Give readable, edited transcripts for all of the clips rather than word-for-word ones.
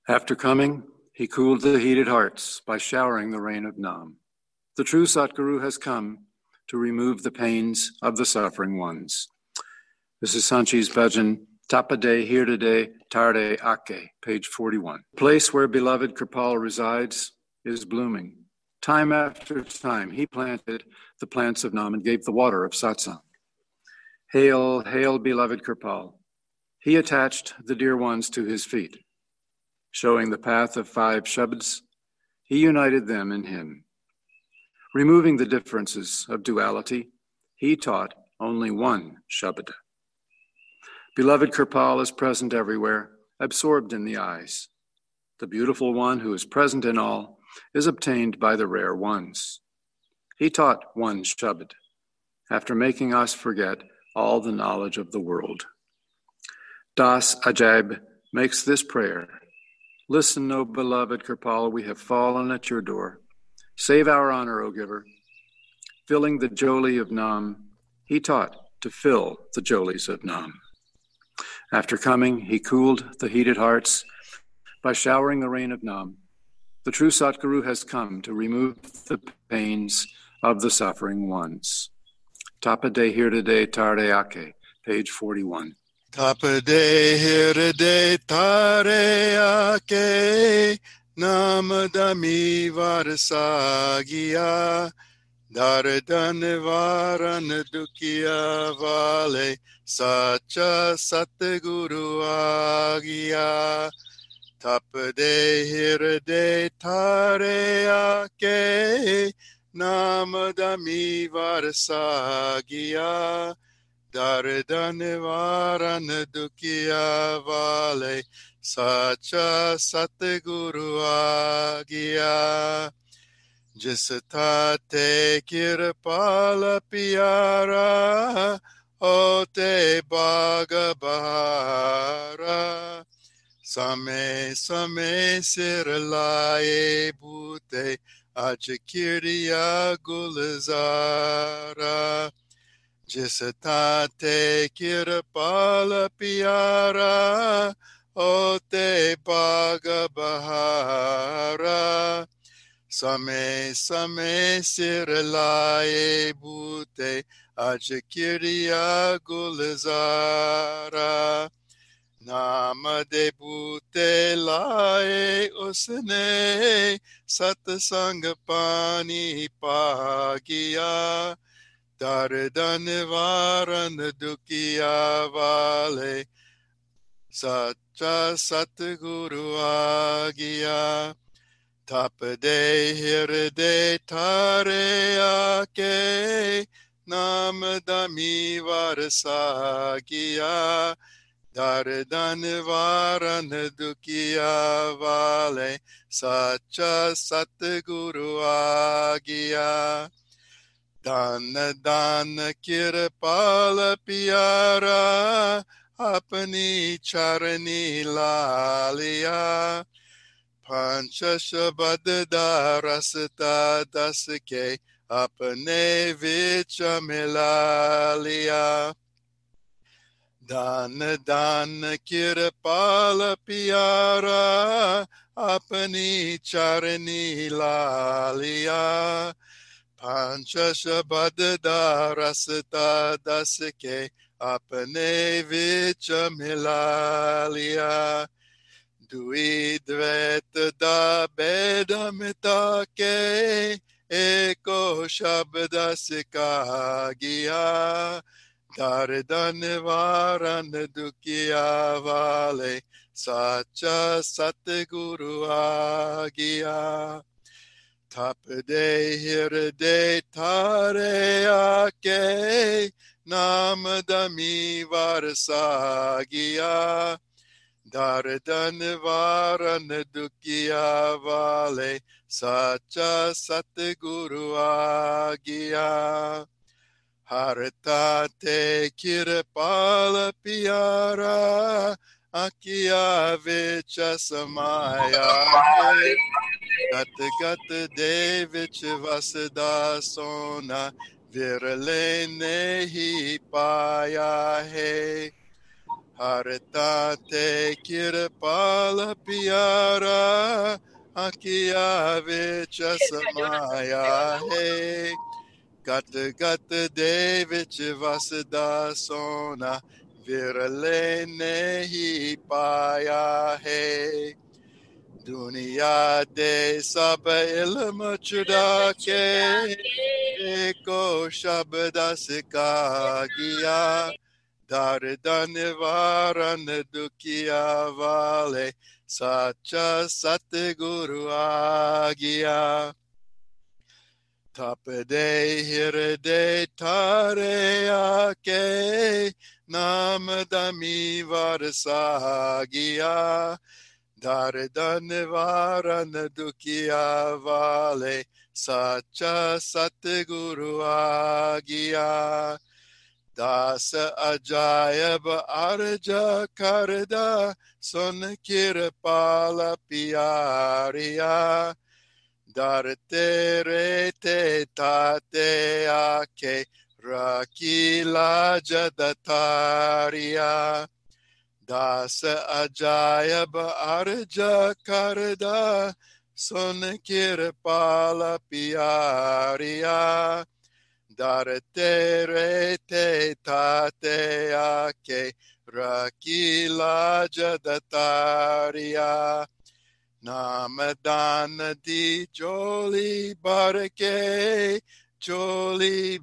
After coming, he cooled the heated hearts by showering the rain of Nam. The true Satguru has come to remove the pains of the suffering ones. This is Sanchi's bhajan, Tapade Hirdade Tarde Ake, page 41. The place where beloved Kripal resides is blooming. Time after time, he planted the plants of Nam and gave the water of satsang. Hail, hail, beloved Kripal. He attached the dear ones to his feet. Showing the path of 5 Shabds, he united them in him. Removing the differences of duality, he taught only one Shabd. Beloved Kripal is present everywhere, absorbed in the eyes. The beautiful one who is present in all is obtained by the rare ones. He taught one Shabd, after making us forget all the knowledge of the world. Das Ajaib makes this prayer. Listen, O beloved Kripal, we have fallen at your door. Save our honor, O giver. Filling the joli of Nam, he taught to fill the jolis of Nam. After coming, he cooled the heated hearts by showering the rain of Nam. The true Satguru has come to remove the pains of the suffering ones. Tapade Hirdade Tarde Ake, page 41. Tapade Hirdade Tarde Ake, Namadami Varsagiya, Dardan Dukiya Vale, Sacha Satguru Agya. Tapade Hirdade Tarde Ake, Namadami Varsagiya, Dardan Dukiya Vale, Sacha Satguru Agya. Jis tate Kirpala Pyara, Ote Bhaga Bahara, Same Same Sir Laye Bhute, Achakirya Gulzara. Jis tate Kirpala Pyara, Ote Bhaga Bahara, Same Same Sir Laye Bhute, Achakirya Gulzara. Nama de Bhute Laye Usne, Satsang Pani Pagiya, Dardan Varan Dukiya Vale, Sacha Satguru Agya. Tapade Hirdade Tarde Ake, Namadami Varsagiya, Dardan Varan Dukiya Vale, Sacha Satguru Agya. Dan Dan Kirpala Pyara, Apani Charani Laliya, Pancha Shabad Rasata Dasake, Apane Vicha Milaliya. Dan Dan Kirpala Pyara, Apani Charani Laliya, Pancha Shabad Rasata Dasake, Apane Vicha Milaliya. Dui Dvet Da Bedamitake, Eko Shabda Sikagya, Dardan Varan Dukiya Vale, Sacha Satguru Agya. Tapade Hirdade Tarde Ake, Namadami Varsagiya, Dardan Varan Dukiya Vale, Sacha Satguru Agya. Hartate Kirpala Pyara, Akya Vicha Samaya, Gat Devich Vasada Sona, Virale Nehi Paya He. Haritate kirpala piara, Akia vicha samaya he. Gata David Chivasada Sona, Virale nehi paya he. Dunia de Saba ilma chudake, Eko Shabada Sikagia. Darida Nivaran Dukia Vale, Sacha Satguru Agia. Tapade Hirade Tareake, Namadami Varasagia. Darida Nivaran Dukia Vale, Sacha Satguru Agia. Dasa Ajayab Arja Karda Son Kirpala Piaria Darte Rete Tate Ake Rakila Jadataria Dasa Ajayab Arja Karda Son Kirpala Piaria Darte rete tate ake rakila jadataria Namadana di joli barke joli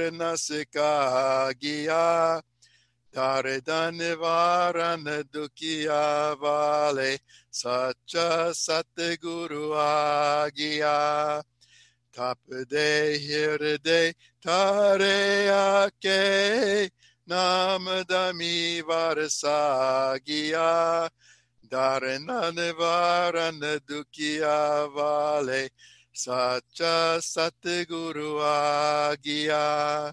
baranasikagia Daredanivarana dukia vale sacha satguru agia Tapade hirde tareake namadami varasagia darenanivarana dukia vale sacha satguru agia.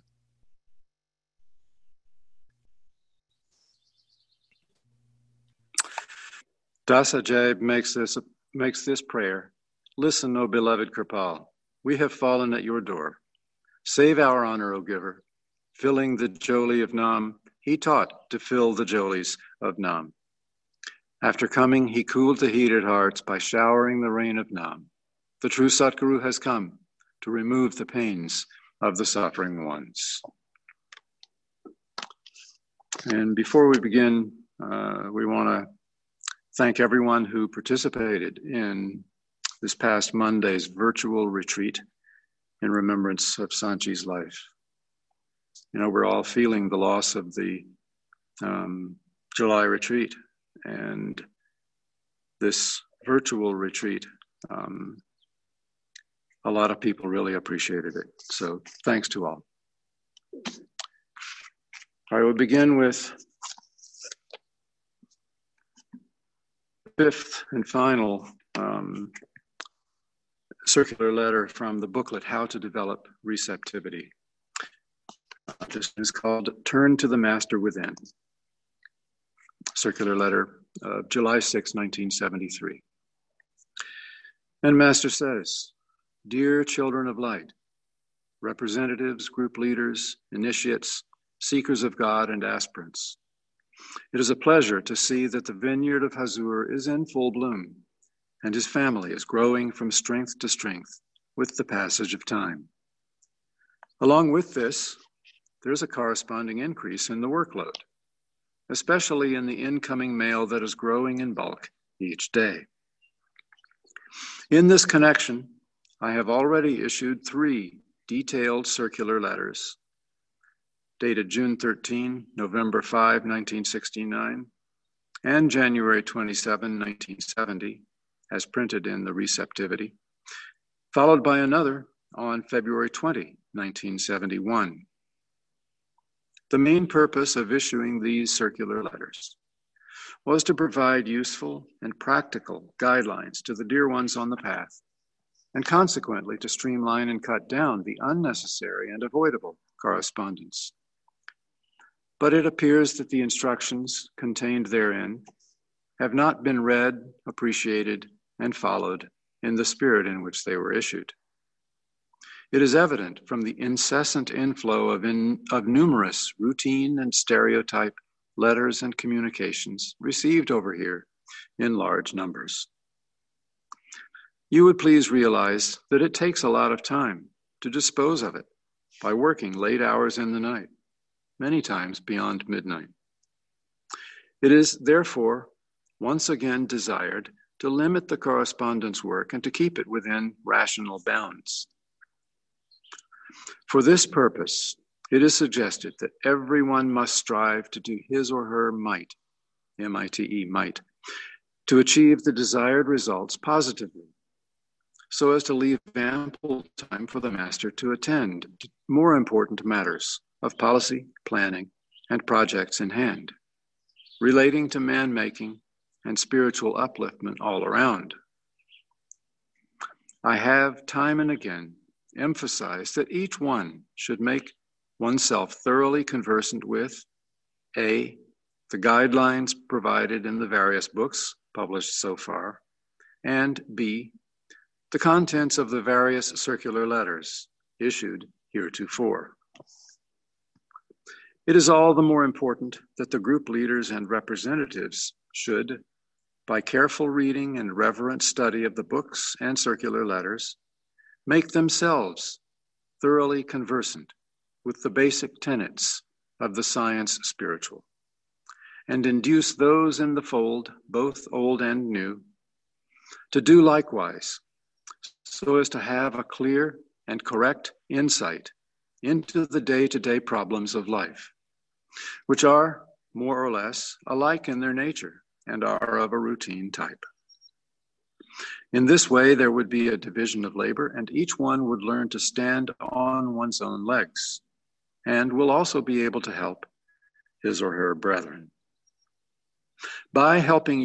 Dasajay makes this prayer. Listen, O beloved Kirpal. We have fallen at your door. Save our honor, O giver. Filling the joli of Nam, he taught to fill the jolis of Nam. After coming, he cooled the heated hearts by showering the rain of Nam. The true Satguru has come to remove the pains of the suffering ones. And before we begin, we want to thank everyone who participated in this past Monday's virtual retreat in remembrance of Sanchi's life. You know, we're all feeling the loss of the July retreat, and this virtual retreat, a lot of people really appreciated it. So thanks to all. I will begin with the fifth and final circular letter from the booklet, How to Develop Receptivity. This is called Turn to the Master Within. Circular letter of July 6, 1973. And Master says, Dear children of light, representatives, group leaders, initiates, seekers of God, and aspirants, it is a pleasure to see that the vineyard of Hazur is in full bloom, and his family is growing from strength to strength with the passage of time. Along with this, there's a corresponding increase in the workload, especially in the incoming mail that is growing in bulk each day. In this connection, I have already issued 3 detailed circular letters, dated June 13, November 5, 1969, and January 27, 1970, as printed in the Receptivity, followed by another on February 20, 1971. The main purpose of issuing these circular letters was to provide useful and practical guidelines to the dear ones on the path, and consequently to streamline and cut down the unnecessary and avoidable correspondence. But it appears that the instructions contained therein have not been read, appreciated, and followed in the spirit in which they were issued. It is evident from the incessant inflow of numerous routine and stereotype letters, and communications received over here in large numbers. You would please realize that it takes a lot of time to dispose of it by working late hours in the night, many times beyond midnight. It is therefore once again desired to limit the correspondence work and to keep it within rational bounds. For this purpose, it is suggested that everyone must strive to do his or her mite, M-I-T-E, might, to achieve the desired results positively, so as to leave ample time for the master to attend to more important matters of policy, planning, and projects in hand, relating to man-making and spiritual upliftment all around. I have time and again emphasized that each one should make oneself thoroughly conversant with A, the guidelines provided in the various books published so far, and B, the contents of the various circular letters issued heretofore. It is all the more important that the group leaders and representatives should, by careful reading and reverent study of the books and circular letters, make themselves thoroughly conversant with the basic tenets of the science spiritual, and induce those in the fold, both old and new, to do likewise, so as to have a clear and correct insight into the day-to-day problems of life, which are more or less alike in their nature and are of a routine type. In this way, there would be a division of labor, and each one would learn to stand on one's own legs, and will also be able to help his or her brethren. By helping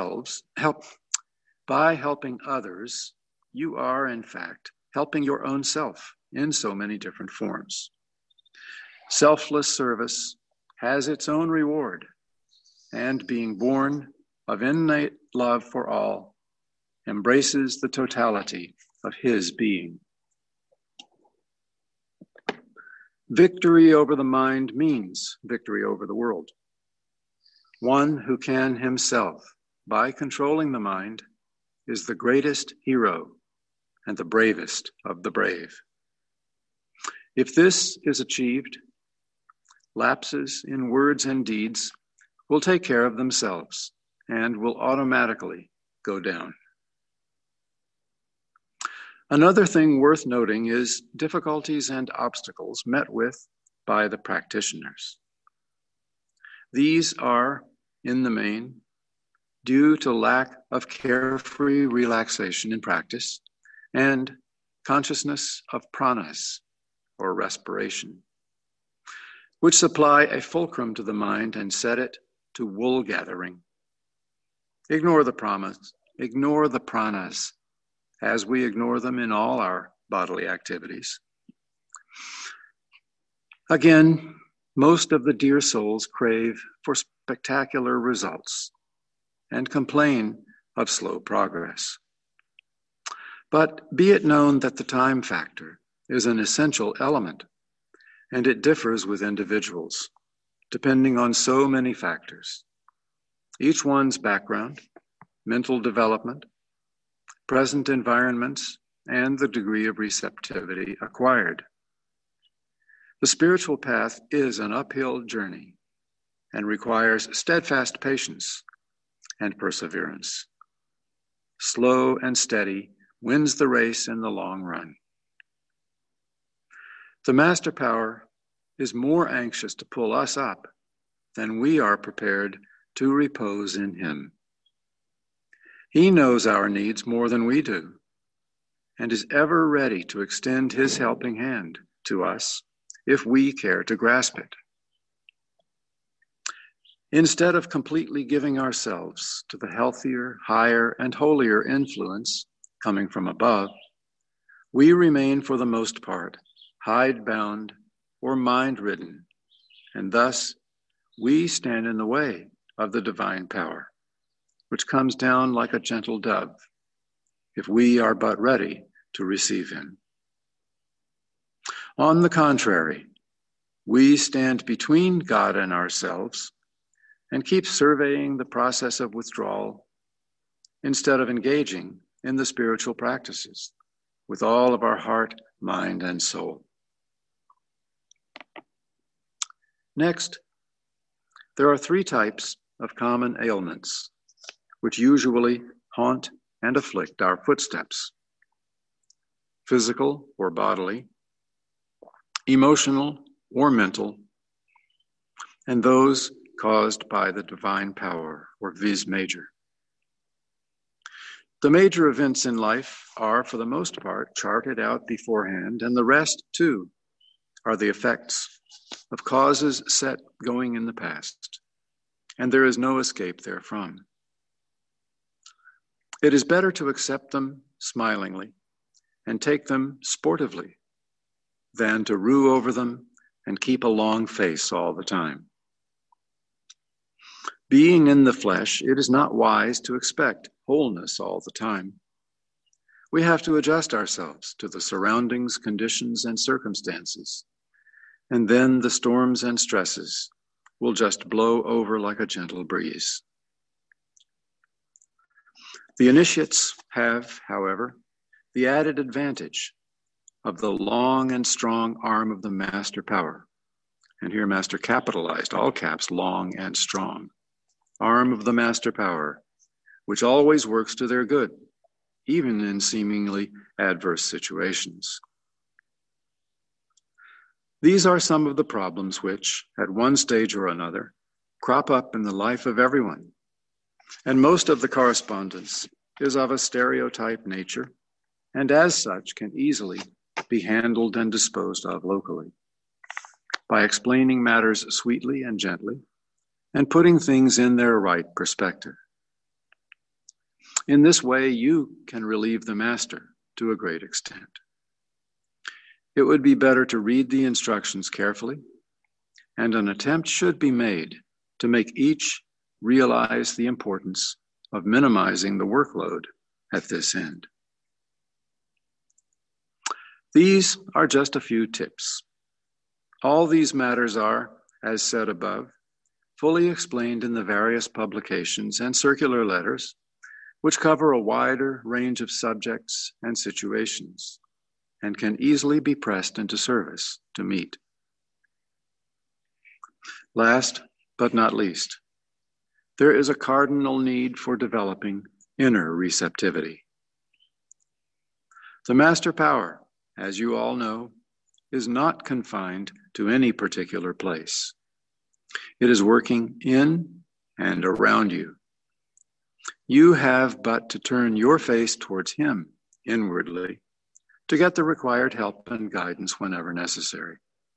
others, you are, in fact, helping your own self in so many different forms. Selfless service has its own reward, and being born of innate love for all, embraces the totality of his being. Victory over the mind means victory over the world. One who can himself, by controlling the mind, is the greatest hero and the bravest of the brave. If this is achieved, lapses in words and deeds will take care of themselves and will automatically go down. Another thing worth noting is difficulties and obstacles met with by the practitioners. These are, in the main, due to lack of carefree relaxation in practice and consciousness of pranas, or respiration, which supply a fulcrum to the mind and set it to wool gathering. Ignore the pranas, as we ignore them in all our bodily activities. Again, most of the dear souls crave for spectacular results and complain of slow progress. But be it known that the time factor is an essential element, and it differs with individuals, depending on so many factors. Each one's background, mental development, present environments, and the degree of receptivity acquired. The spiritual path is an uphill journey and requires steadfast patience and perseverance. Slow and steady wins the race in the long run. The Master Power is more anxious to pull us up than we are prepared to repose in him. He knows our needs more than we do, and is ever ready to extend his helping hand to us if we care to grasp it. Instead of completely giving ourselves to the healthier, higher, and holier influence coming from above, we remain for the most part hidebound or mind-ridden, and thus we stand in the way of the divine power, which comes down like a gentle dove, if we are but ready to receive him. On the contrary, we stand between God and ourselves and keep surveying the process of withdrawal instead of engaging in the spiritual practices with all of our heart, mind, and soul. Next, there are 3 types of common ailments which usually haunt and afflict our footsteps: physical or bodily, emotional or mental, and those caused by the divine power, or vis major. The major events in life are, for the most part, charted out beforehand, and the rest, too, are the effects of causes set going in the past, and there is no escape therefrom. It is better to accept them smilingly and take them sportively than to rue over them and keep a long face all the time. Being in the flesh, it is not wise to expect wholeness all the time. We have to adjust ourselves to the surroundings, conditions, and circumstances, and then the storms and stresses will just blow over like a gentle breeze. The initiates have, however, the added advantage of the long and strong arm of the Master Power. And here Master capitalized, all caps, long and strong. Arm of the Master Power, which always works to their good, even in seemingly adverse situations. These are some of the problems which, at one stage or another, crop up in the life of everyone, and most of the correspondence is of a stereotype nature, and as such can easily be handled and disposed of locally, by explaining matters sweetly and gently, and putting things in their right perspective. In this way, you can relieve the Master to a great extent. It would be better to read the instructions carefully, and an attempt should be made to make each realize the importance of minimizing the workload at this end. These are just a few tips. All these matters are, as said above, fully explained in the various publications and circular letters, which cover a wider range of subjects and situations, and can easily be pressed into service to meet. Last but not least, there is a cardinal need for developing inner receptivity. The Master Power, as you all know, is not confined to any particular place. It is working in and around you. You have but to turn your face towards Him inwardly to get the required help and guidance whenever necessary.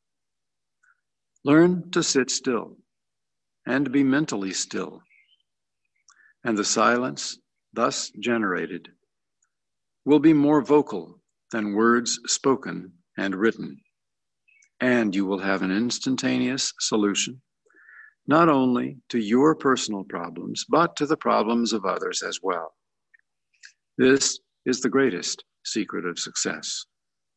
Learn to sit still and be mentally still, and the silence thus generated will be more vocal than words spoken and written, and you will have an instantaneous solution not only to your personal problems, but to the problems of others as well. This is the greatest secret of success.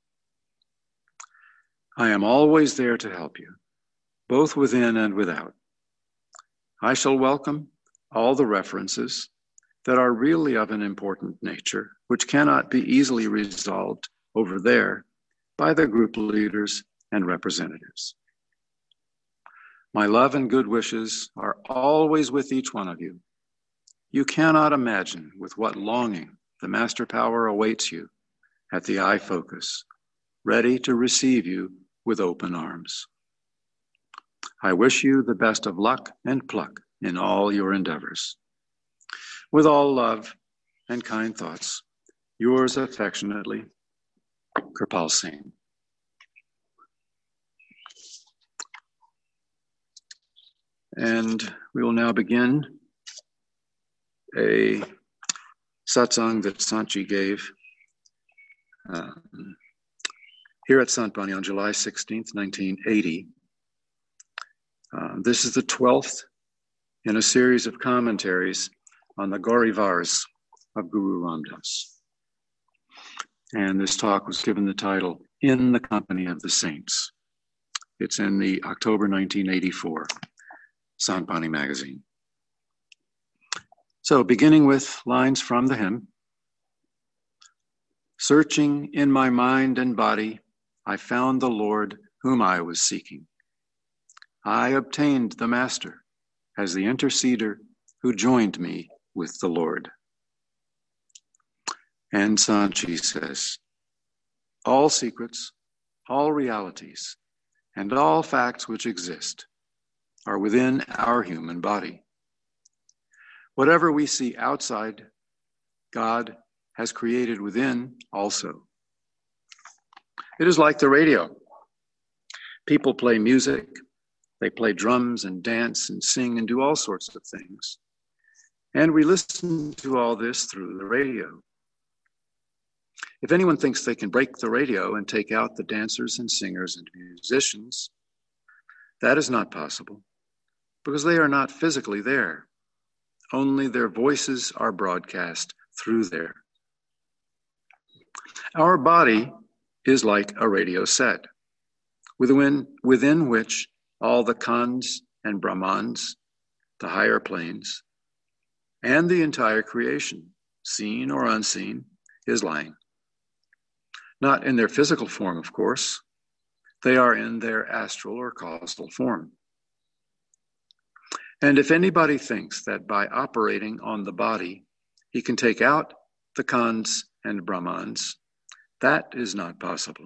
I am always there to help you, both within and without. I shall welcome all the references that are really of an important nature, which cannot be easily resolved over there by the group leaders and representatives. My love and good wishes are always with each one of you. You cannot imagine with what longing the Master Power awaits you at the eye focus, ready to receive you with open arms. I wish you the best of luck and pluck in all your endeavors. With all love and kind thoughts, yours affectionately, Kirpal Singh. And we will now begin a satsang that Santji gave here at Sant Bani on July 16th, 1980. This is the 12th in a series of commentaries on the Gaurivars of Guru Ram Das. And this talk was given the title, In the Company of the Saints. It's in the October 1984 Sant Bani magazine. So, beginning with lines from the hymn, searching in my mind and body, I found the Lord whom I was seeking. I obtained the Master as the interceder who joined me with the Lord. And Sanchi says, all secrets, all realities, and all facts which exist are within our human body. Whatever we see outside, God has created within also. It is like the radio. People play music, they play drums and dance and sing and do all sorts of things. And we listen to all this through the radio. If anyone thinks they can break the radio and take out the dancers and singers and musicians, that is not possible, because they are not physically there. Only their voices are broadcast through there. Our body is like a radio set, within which all the Khans and Brahmans, the higher planes, and the entire creation, seen or unseen, is lying. Not in their physical form, of course. They are in their astral or causal form. And if anybody thinks that by operating on the body, he can take out the Khans and Brahmans, that is not possible.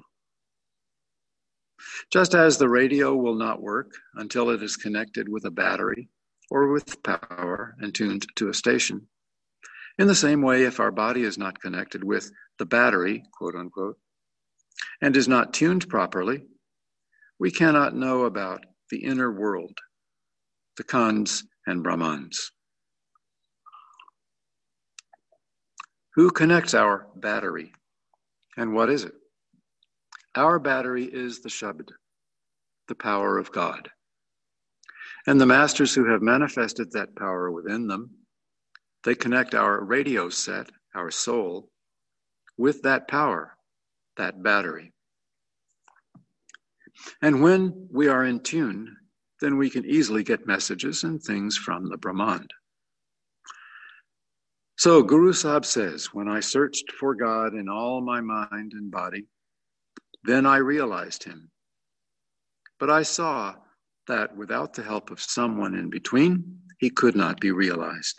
Just as the radio will not work until it is connected with a battery or with power and tuned to a station, in the same way, if our body is not connected with the battery, quote unquote, and is not tuned properly, we cannot know about the inner world, the Khans and Brahmans. Who connects our battery, and what is it? Our battery is the Shabd, the power of God. And the masters who have manifested that power within them, they connect our radio set, our soul, with that power, that battery. And when we are in tune, then we can easily get messages and things from the Brahman. So Guru Sahib says, when I searched for God in all my mind and body, then I realized him. But I saw that without the help of someone in between, he could not be realized.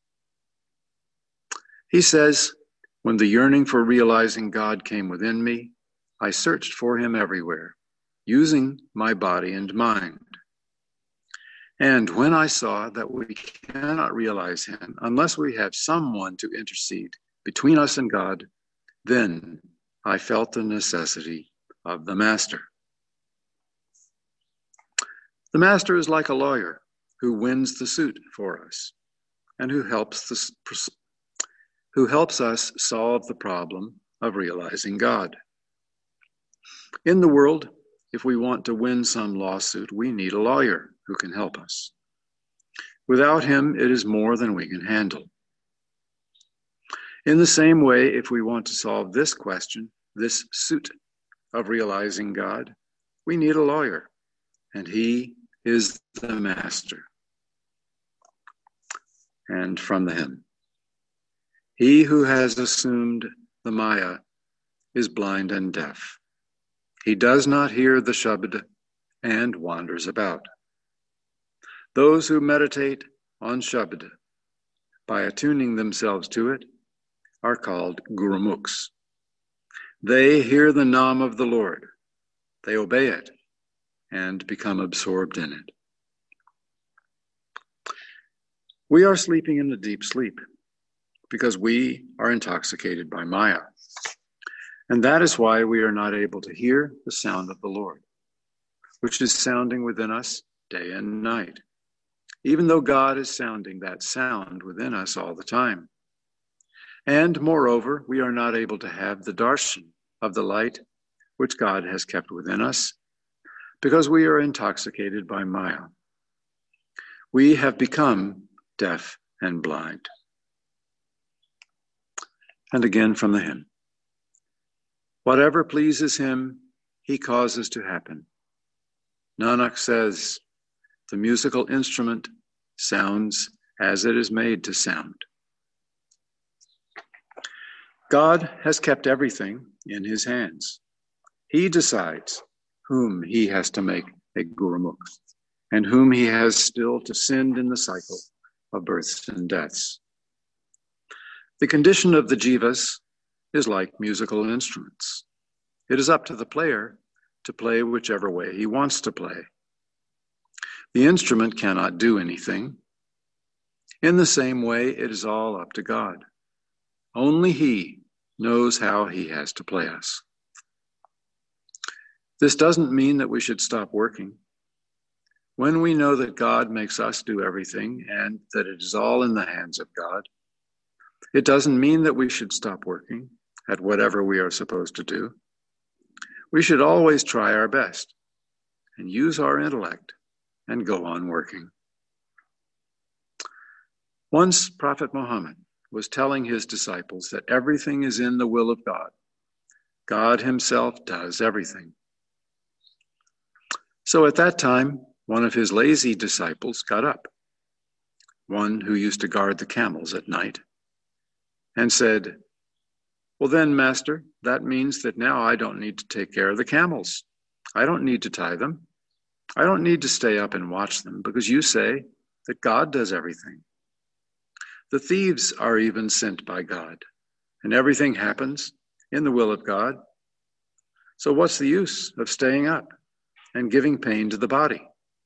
He says, when the yearning for realizing God came within me, I searched for him everywhere, using my body and mind. And when I saw that we cannot realize him unless we have someone to intercede between us and God, then I felt the necessity of the Master. The Master is like a lawyer who wins the suit for us and who helps us solve the problem of realizing God. In the world, if we want to win some lawsuit, we need a lawyer who can help us. Without him, it is more than we can handle. In the same way, if we want to solve this question, this suit of realizing God, we need a lawyer, and he is the Master. And from the hymn, he who has assumed the Maya is blind and deaf. He does not hear the Shabd and wanders about. Those who meditate on Shabd by attuning themselves to it are called Gurumukhs. They hear the Nam of the Lord, they obey it, and become absorbed in it. We are sleeping in a deep sleep because we are intoxicated by Maya. And that is why we are not able to hear the sound of the Lord, which is sounding within us day and night, even though God is sounding that sound within us all the time. And moreover, we are not able to have the darshan of the light which God has kept within us because we are intoxicated by Maya. We have become deaf and blind. And again from the hymn. Whatever pleases him, he causes to happen. Nanak says, the musical instrument sounds as it is made to sound. God has kept everything in his hands. He decides whom he has to make a Gurumukh and whom he has still to send in the cycle of births and deaths. The condition of the jivas is like musical instruments. It is up to the player to play whichever way he wants to play. The instrument cannot do anything. In the same way, it is all up to God. Only he knows how he has to play us. This doesn't mean that we should stop working. When we know that God makes us do everything and that it is all in the hands of God, it doesn't mean that we should stop working at whatever we are supposed to do. We should always try our best and use our intellect and go on working. Once Prophet Muhammad was telling his disciples that everything is in the will of God. God himself does everything. So at that time, one of his lazy disciples got up, one who used to guard the camels at night, and said, "Well then, Master, that means that now I don't need to take care of the camels. I don't need to tie them. I don't need to stay up and watch them because you say that God does everything. The thieves are even sent by God, and everything happens in the will of God. So what's the use of staying up and giving pain to the body?"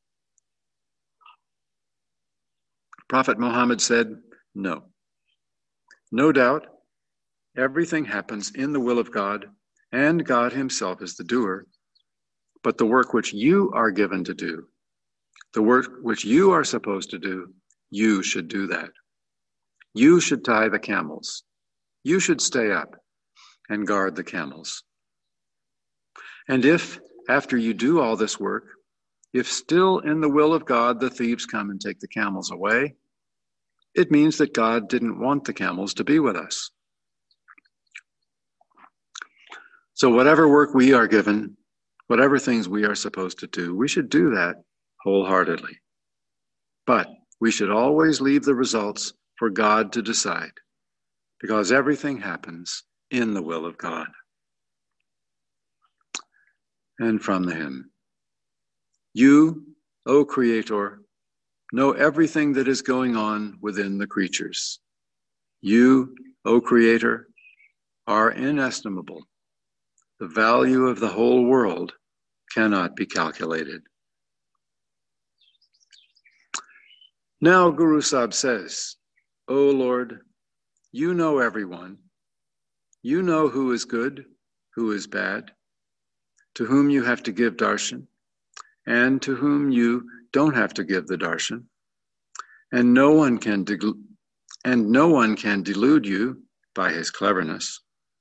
Prophet Muhammad said, "No. No doubt, everything happens in the will of God, and God himself is the doer. But the work which you are given to do, the work which you are supposed to do, you should do that. You should tie the camels. You should stay up and guard the camels. And if, after you do all this work, if still in the will of God the thieves come and take the camels away, it means that God didn't want the camels to be with us. So whatever work we are given, whatever things we are supposed to do, we should do that wholeheartedly. But we should always leave the results for God to decide, because everything happens in the will of God." And from the hymn, "You, O Creator, know everything that is going on within the creatures. You, O Creator, are inestimable. The value of the whole world cannot be calculated." Now Guru Sahib says, "O Lord, you know everyone. You know who is good, who is bad, to whom you have to give darshan, and to whom you don't have to give the darshan. And no one can delude you by his cleverness.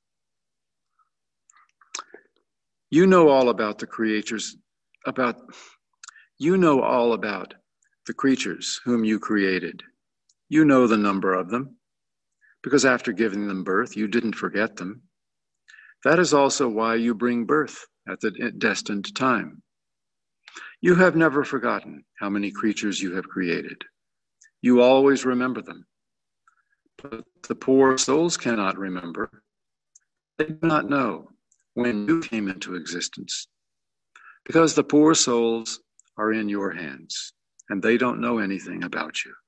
You know all about the creatures, the creatures whom you created. You know the number of them, because after giving them birth, you didn't forget them. That is also why you bring birth at the destined time. You have never forgotten how many creatures you have created. You always remember them. But the poor souls cannot remember. They do not know when you came into existence, because the poor souls are in your hands, and they don't know anything about you."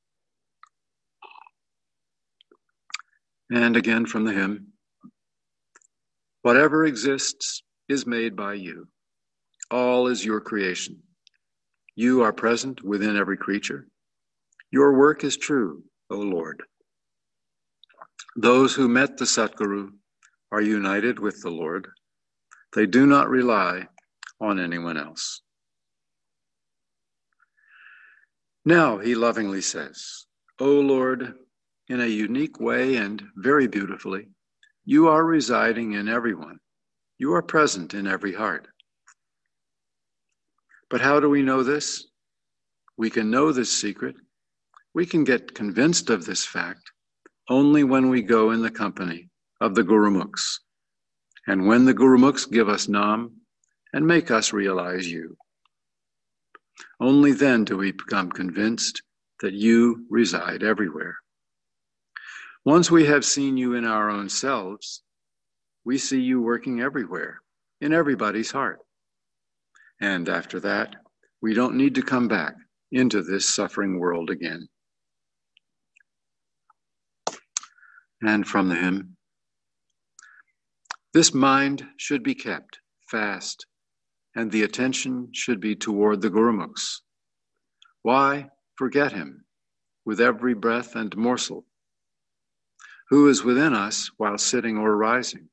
And again from the hymn, "Whatever exists is made by you. All is your creation. You are present within every creature. Your work is true, O Lord. Those who met the Satguru are united with the Lord. They do not rely on anyone else." Now he lovingly says, "O Lord, in a unique way and very beautifully, you are residing in everyone. You are present in every heart. But how do we know this? We can know this secret. We can get convinced of this fact only when we go in the company of the Gurumukhs, and when the Gurumukhs give us Nam and make us realize you. Only then do we become convinced that you reside everywhere. Once we have seen you in our own selves, we see you working everywhere, in everybody's heart. And after that, we don't need to come back into this suffering world again. And from the hymn, this mind should be kept fast, and the attention should be toward the Gurumukhs. Why forget him with every breath and morsel, who is within us while sitting or rising?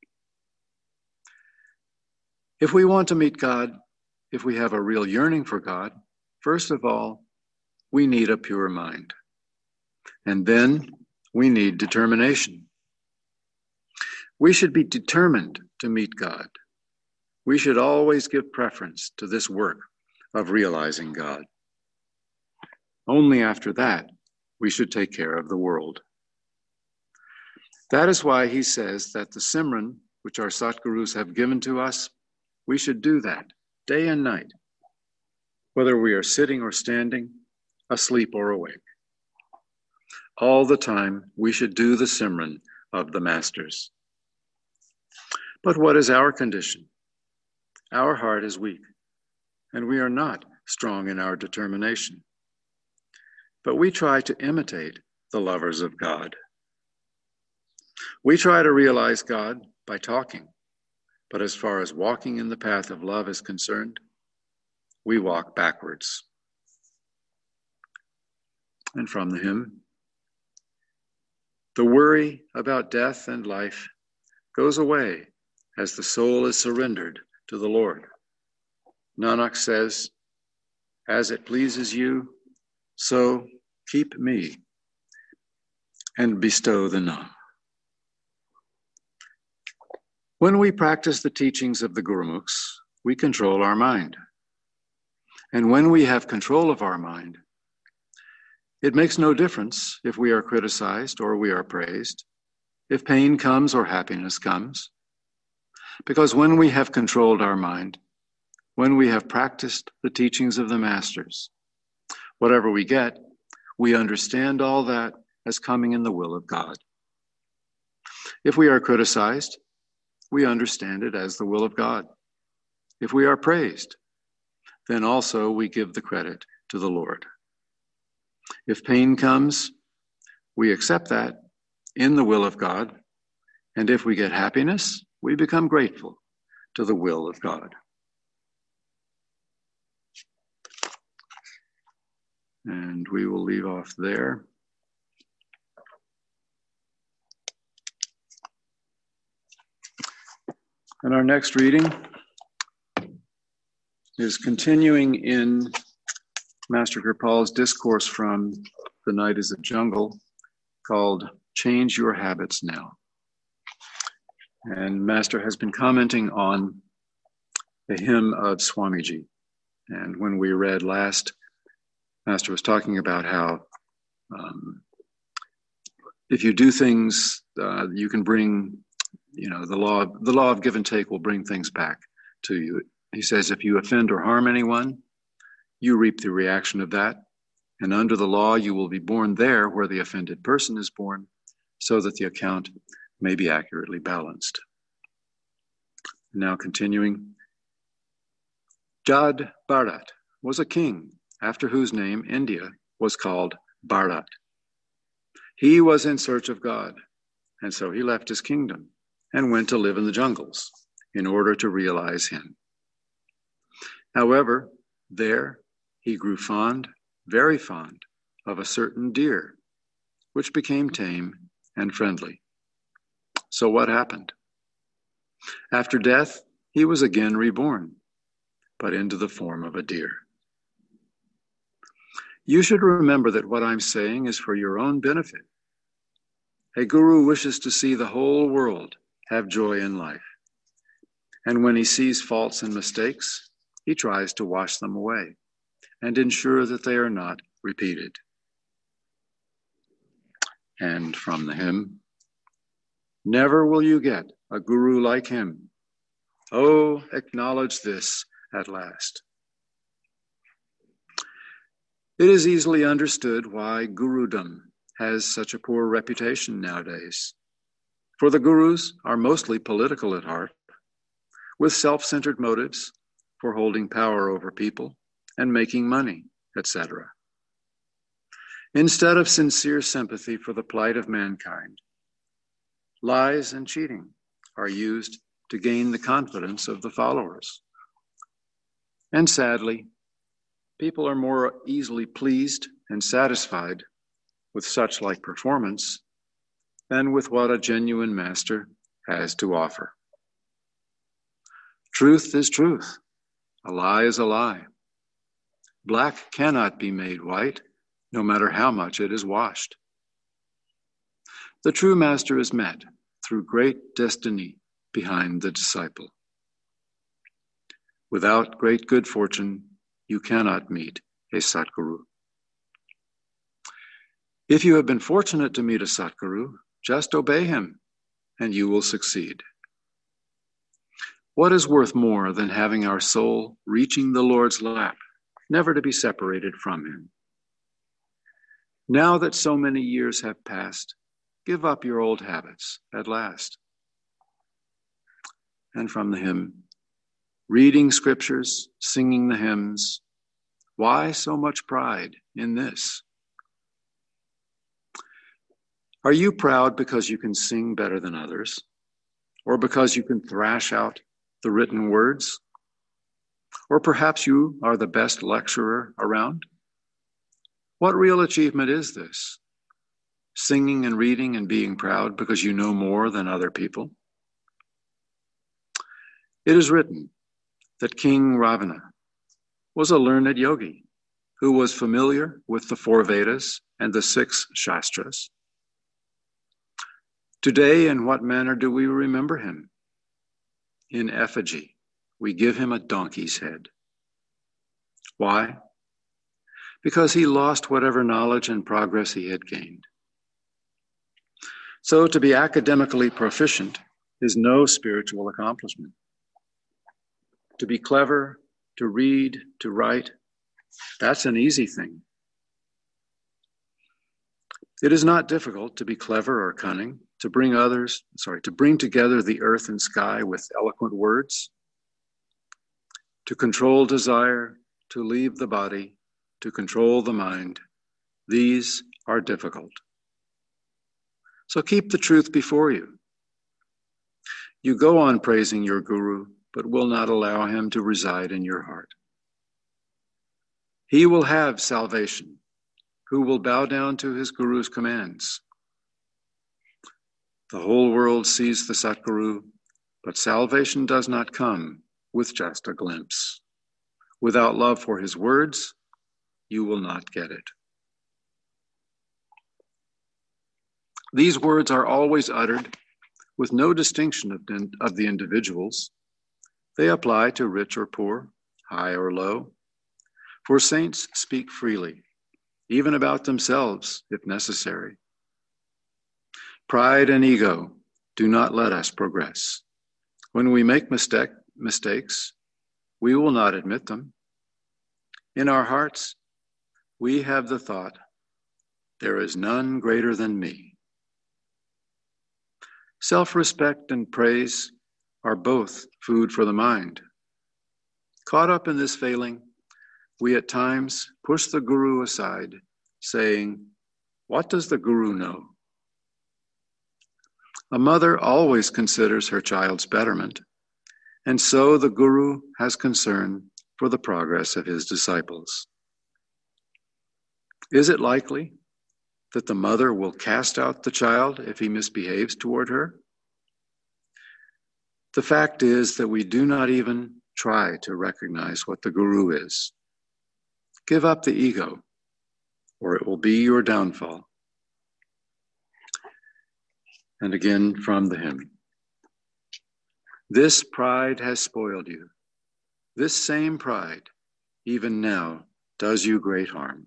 If we want to meet God, if we have a real yearning for God, first of all, we need a pure mind. And then we need determination. We should be determined to meet God. We should always give preference to this work of realizing God. Only after that, we should take care of the world. That is why he says that the Simran, which our Satgurus have given to us, we should do that day and night, whether we are sitting or standing, asleep or awake. All the time, we should do the Simran of the Masters. But what is our condition? Our heart is weak, and we are not strong in our determination. But we try to imitate the lovers of God. We try to realize God by talking, but as far as walking in the path of love is concerned, we walk backwards. And from the hymn, the worry about death and life goes away as the soul is surrendered to the Lord. Nanak says, as it pleases you, so keep me and bestow the Nam. When we practice the teachings of the Gurumukhs, we control our mind. And when we have control of our mind, it makes no difference if we are criticized or we are praised, if pain comes or happiness comes. Because when we have controlled our mind, when we have practiced the teachings of the Masters, whatever we get, we understand all that as coming in the will of God. If we are criticized, we understand it as the will of God. If we are praised, then also we give the credit to the Lord. If pain comes, we accept that in the will of God. And if we get happiness, we become grateful to the will of God. And we will leave off there. And our next reading is continuing in Master Kirpal's discourse from The Night is a Jungle, called Change Your Habits Now. And Master has been commenting on the hymn of Swamiji. And when we read last, Master was talking about how if you do things, you can bring, the law of give and take will bring things back to you. He says, if you offend or harm anyone, you reap the reaction of that. And under the law, you will be born there where the offended person is born, so that the account may be accurately balanced. Now continuing, Jad Bharat was a king, after whose name India was called Bharat. He was in search of God, and so he left his kingdom and went to live in the jungles in order to realize him. However, there he grew fond, very fond, of a certain deer, which became tame and friendly. So what happened? After death, he was again reborn, but into the form of a deer. You should remember that what I'm saying is for your own benefit. A guru wishes to see the whole world have joy in life. And when he sees faults and mistakes, he tries to wash them away and ensure that they are not repeated. And from the hymn, never will you get a guru like him. Oh, acknowledge this at last. It is easily understood why gurudom has such a poor reputation nowadays. For the gurus are mostly political at heart, with self-centered motives for holding power over people and making money, etc. Instead of sincere sympathy for the plight of mankind, lies and cheating are used to gain the confidence of the followers. And sadly, people are more easily pleased and satisfied with such like performance than with what a genuine master has to offer. Truth is truth. A lie is a lie. Black cannot be made white, no matter how much it is washed. The true master is met through great destiny behind the disciple. Without great good fortune, you cannot meet a Satguru. If you have been fortunate to meet a Satguru, just obey him and you will succeed. What is worth more than having our soul reaching the Lord's lap, never to be separated from him? Now that so many years have passed, give up your old habits at last. And from the hymn, reading scriptures, singing the hymns, why so much pride in this? Are you proud because you can sing better than others? Or because you can thrash out the written words? Or perhaps you are the best lecturer around? What real achievement is this? Singing and reading and being proud because you know more than other people? It is written that King Ravana was a learned yogi who was familiar with the 4 Vedas and the 6 Shastras. Today, in what manner do we remember him? In effigy, we give him a donkey's head. Why? Because he lost whatever knowledge and progress he had gained. So to be academically proficient is no spiritual accomplishment. To be clever, to read, to write, that's an easy thing. It is not difficult to be clever or cunning, to bring together the earth and sky with eloquent words, to control desire, to leave the body, to control the mind. These are difficult. So keep the truth before you. You go on praising your guru, but will not allow him to reside in your heart. He will have salvation, who will bow down to his guru's commands. The whole world sees the Satguru, but salvation does not come with just a glimpse. Without love for his words, you will not get it. These words are always uttered with no distinction of the individuals. They apply to rich or poor, high or low. For saints speak freely, even about themselves if necessary. Pride and ego do not let us progress. When we make mistakes, we will not admit them. In our hearts, we have the thought, there is none greater than me. Self-respect and praise are both food for the mind. Caught up in this failing, we at times push the guru aside, saying, what does the guru know? A mother always considers her child's betterment, and so the guru has concern for the progress of his disciples. Is it likely that the mother will cast out the child if he misbehaves toward her? The fact is that we do not even try to recognize what the guru is. Give up the ego, or it will be your downfall. And again from the hymn. This pride has spoiled you. This same pride, even now, does you great harm.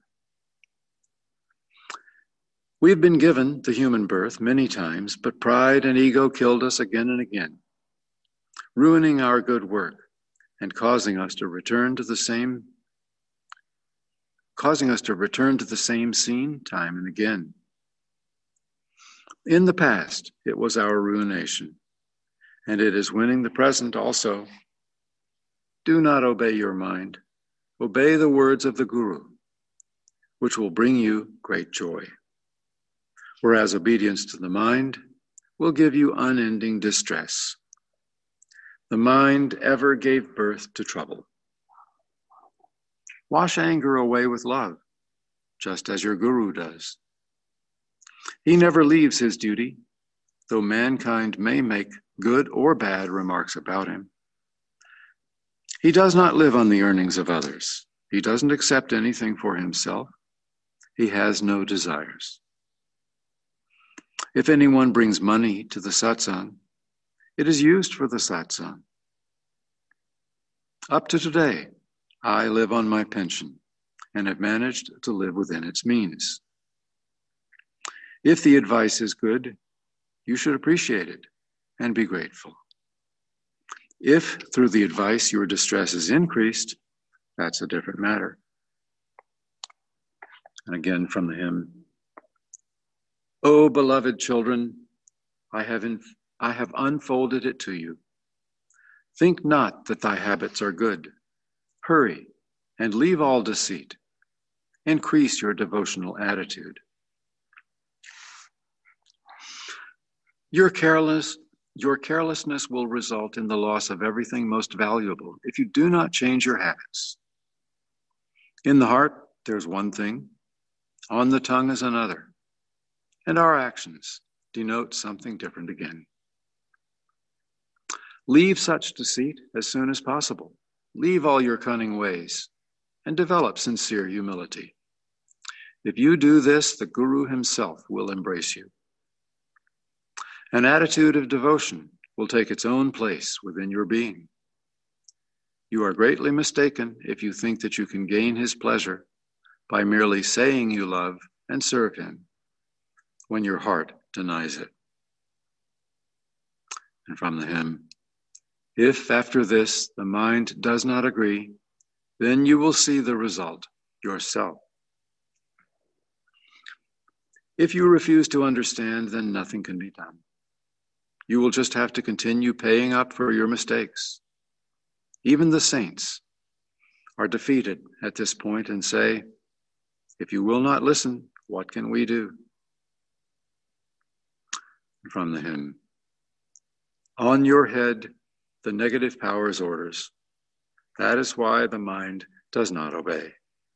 We've been given the human birth many times, but pride and ego killed us again and again, ruining our good work and causing us to return to the same scene time and again. In the past, it was our ruination, and it is winning the present also. Do not obey your mind. Obey the words of the Guru, which will bring you great joy. Whereas obedience to the mind will give you unending distress. The mind ever gave birth to trouble. Wash anger away with love, just as your Guru does. He never leaves his duty, though mankind may make good or bad remarks about him. He does not live on the earnings of others. He doesn't accept anything for himself. He has no desires. If anyone brings money to the satsang, it is used for the satsang. Up to today, I live on my pension and have managed to live within its means. If the advice is good, you should appreciate it and be grateful. If through the advice your distress is increased, that's a different matter. And again from the hymn, O beloved children, I have unfolded it to you. Think not that thy habits are good. Hurry and leave all deceit. Increase your devotional attitude. Your carelessness will result in the loss of everything most valuable if you do not change your habits. In the heart, there's one thing. On the tongue is another. And our actions denote something different again. Leave such deceit as soon as possible. Leave all your cunning ways and develop sincere humility. If you do this, the Guru himself will embrace you. An attitude of devotion will take its own place within your being. You are greatly mistaken if you think that you can gain his pleasure by merely saying you love and serve him when your heart denies it. And from the hymn, if after this the mind does not agree, then you will see the result yourself. If you refuse to understand, then nothing can be done. You will just have to continue paying up for your mistakes. Even the saints are defeated at this point and say, if you will not listen, what can we do? From the hymn, on your head, the negative power's orders. That is why the mind does not obey.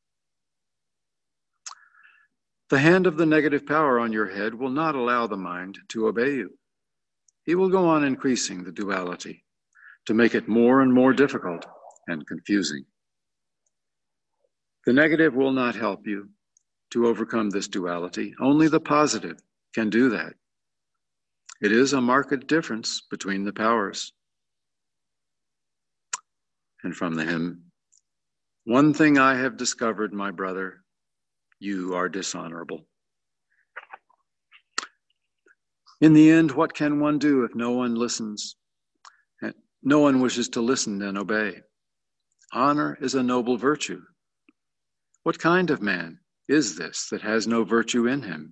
The hand of the negative power on your head will not allow the mind to obey you. He will go on increasing the duality to make it more and more difficult and confusing. The negative will not help you to overcome this duality. Only the positive can do that. It is a marked difference between the powers. And from the hymn, one thing I have discovered, my brother, you are dishonorable. In the end, what can one do if no one listens? No one wishes to listen and obey. Honor is a noble virtue. What kind of man is this that has no virtue in him?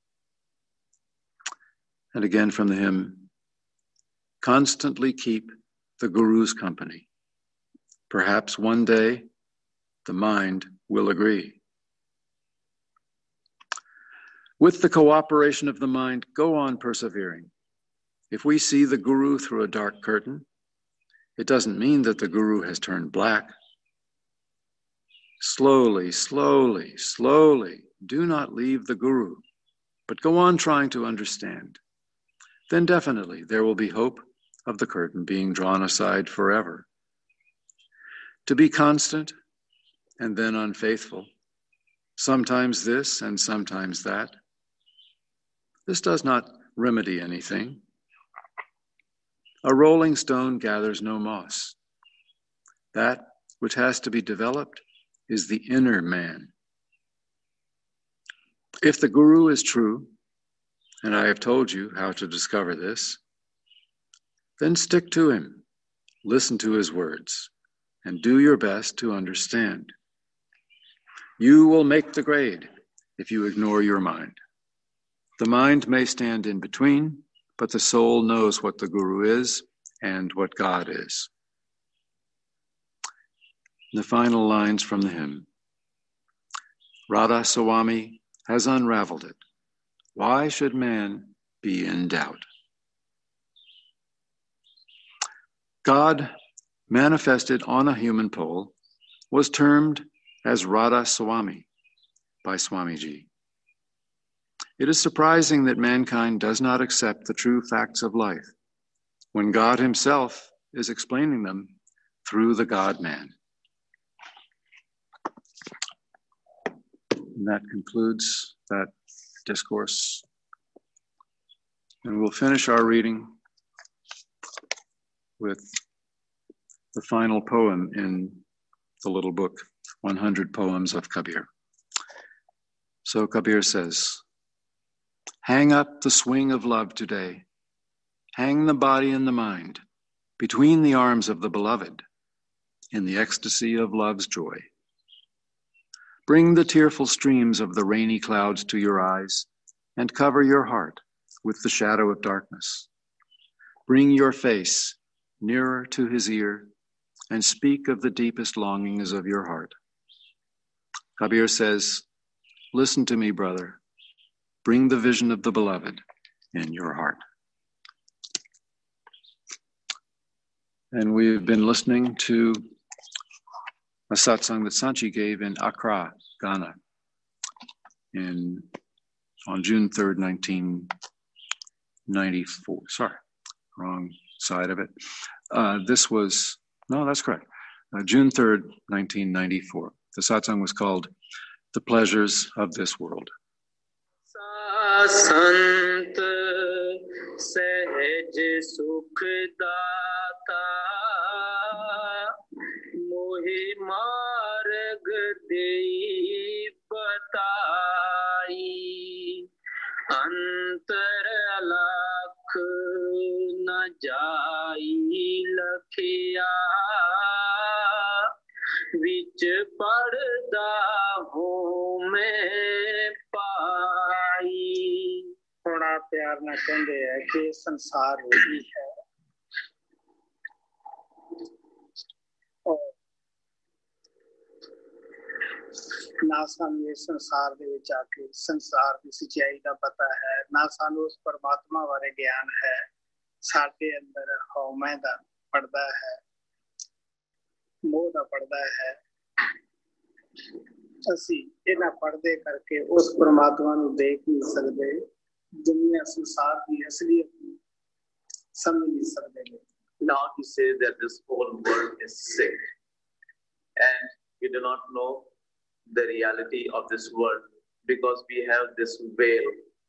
And again from the hymn, constantly keep the Guru's company. Perhaps one day the mind will agree. With the cooperation of the mind, go on persevering. If we see the Guru through a dark curtain, it doesn't mean that the Guru has turned black. Slowly, slowly, slowly, do not leave the Guru, but go on trying to understand. Then definitely there will be hope of the curtain being drawn aside forever. To be constant and then unfaithful, sometimes this and sometimes that, this does not remedy anything. A rolling stone gathers no moss. That which has to be developed is the inner man. If the Guru is true, and I have told you how to discover this, then stick to him, listen to his words, and do your best to understand. You will make the grade if you ignore your mind. The mind may stand in between, but the soul knows what the Guru is and what God is. The final lines from the hymn. Radha Swami has unraveled it. Why should man be in doubt? God, manifested on a human pole, was termed as Radha Swami by Swamiji. It is surprising that mankind does not accept the true facts of life when God himself is explaining them through the God-man. And that concludes that discourse. And we'll finish our reading with the final poem in the little book, 100 Poems of Kabir. So Kabir says, hang up the swing of love today. Hang the body and the mind between the arms of the beloved in the ecstasy of love's joy. Bring the tearful streams of the rainy clouds to your eyes and cover your heart with the shadow of darkness. Bring your face nearer to his ear and speak of the deepest longings of your heart. Kabir says, listen to me, brother. Bring the vision of the beloved in your heart. And we've been listening to a satsang that Sanchi gave in Accra, Ghana, on June 3rd, 1994. Sorry, wrong side of it. This was, no, that's correct. June 3rd, 1994. The satsang was called The Pleasures of This World. Sant sehj sukh data mohi marg dei batai antar lakh na jai lakhya vich padda ho main पाई। थोड़ा प्यार ना कहते हैं कि संसार वही है और ना सानू इस संसार दे विच आके संसार की सच्चाई का पता है, ना सानू उस परमात्मा बारे ज्ञान है। साडे अंदर हौमे दा पड़दा है, मोह दा पड़दा है। ਅਸੀਂ ਇਹਨਾਂ ਪਰਦੇ ਕਰਕੇ ਉਸ ਪਰਮਾਤਮਾ ਨੂੰ ਦੇਖ ਨਹੀਂ ਸਕਦੇ, ਦੁਨੀਆ ਸੰਸਾਰ ਦੀ ਅਸਲੀਅਤ ਨੂੰ ਸਮਝ ਨਹੀਂ ਸਕਦੇ। Now he says that this whole world is sick and we do not know the reality of this world because we have this veil,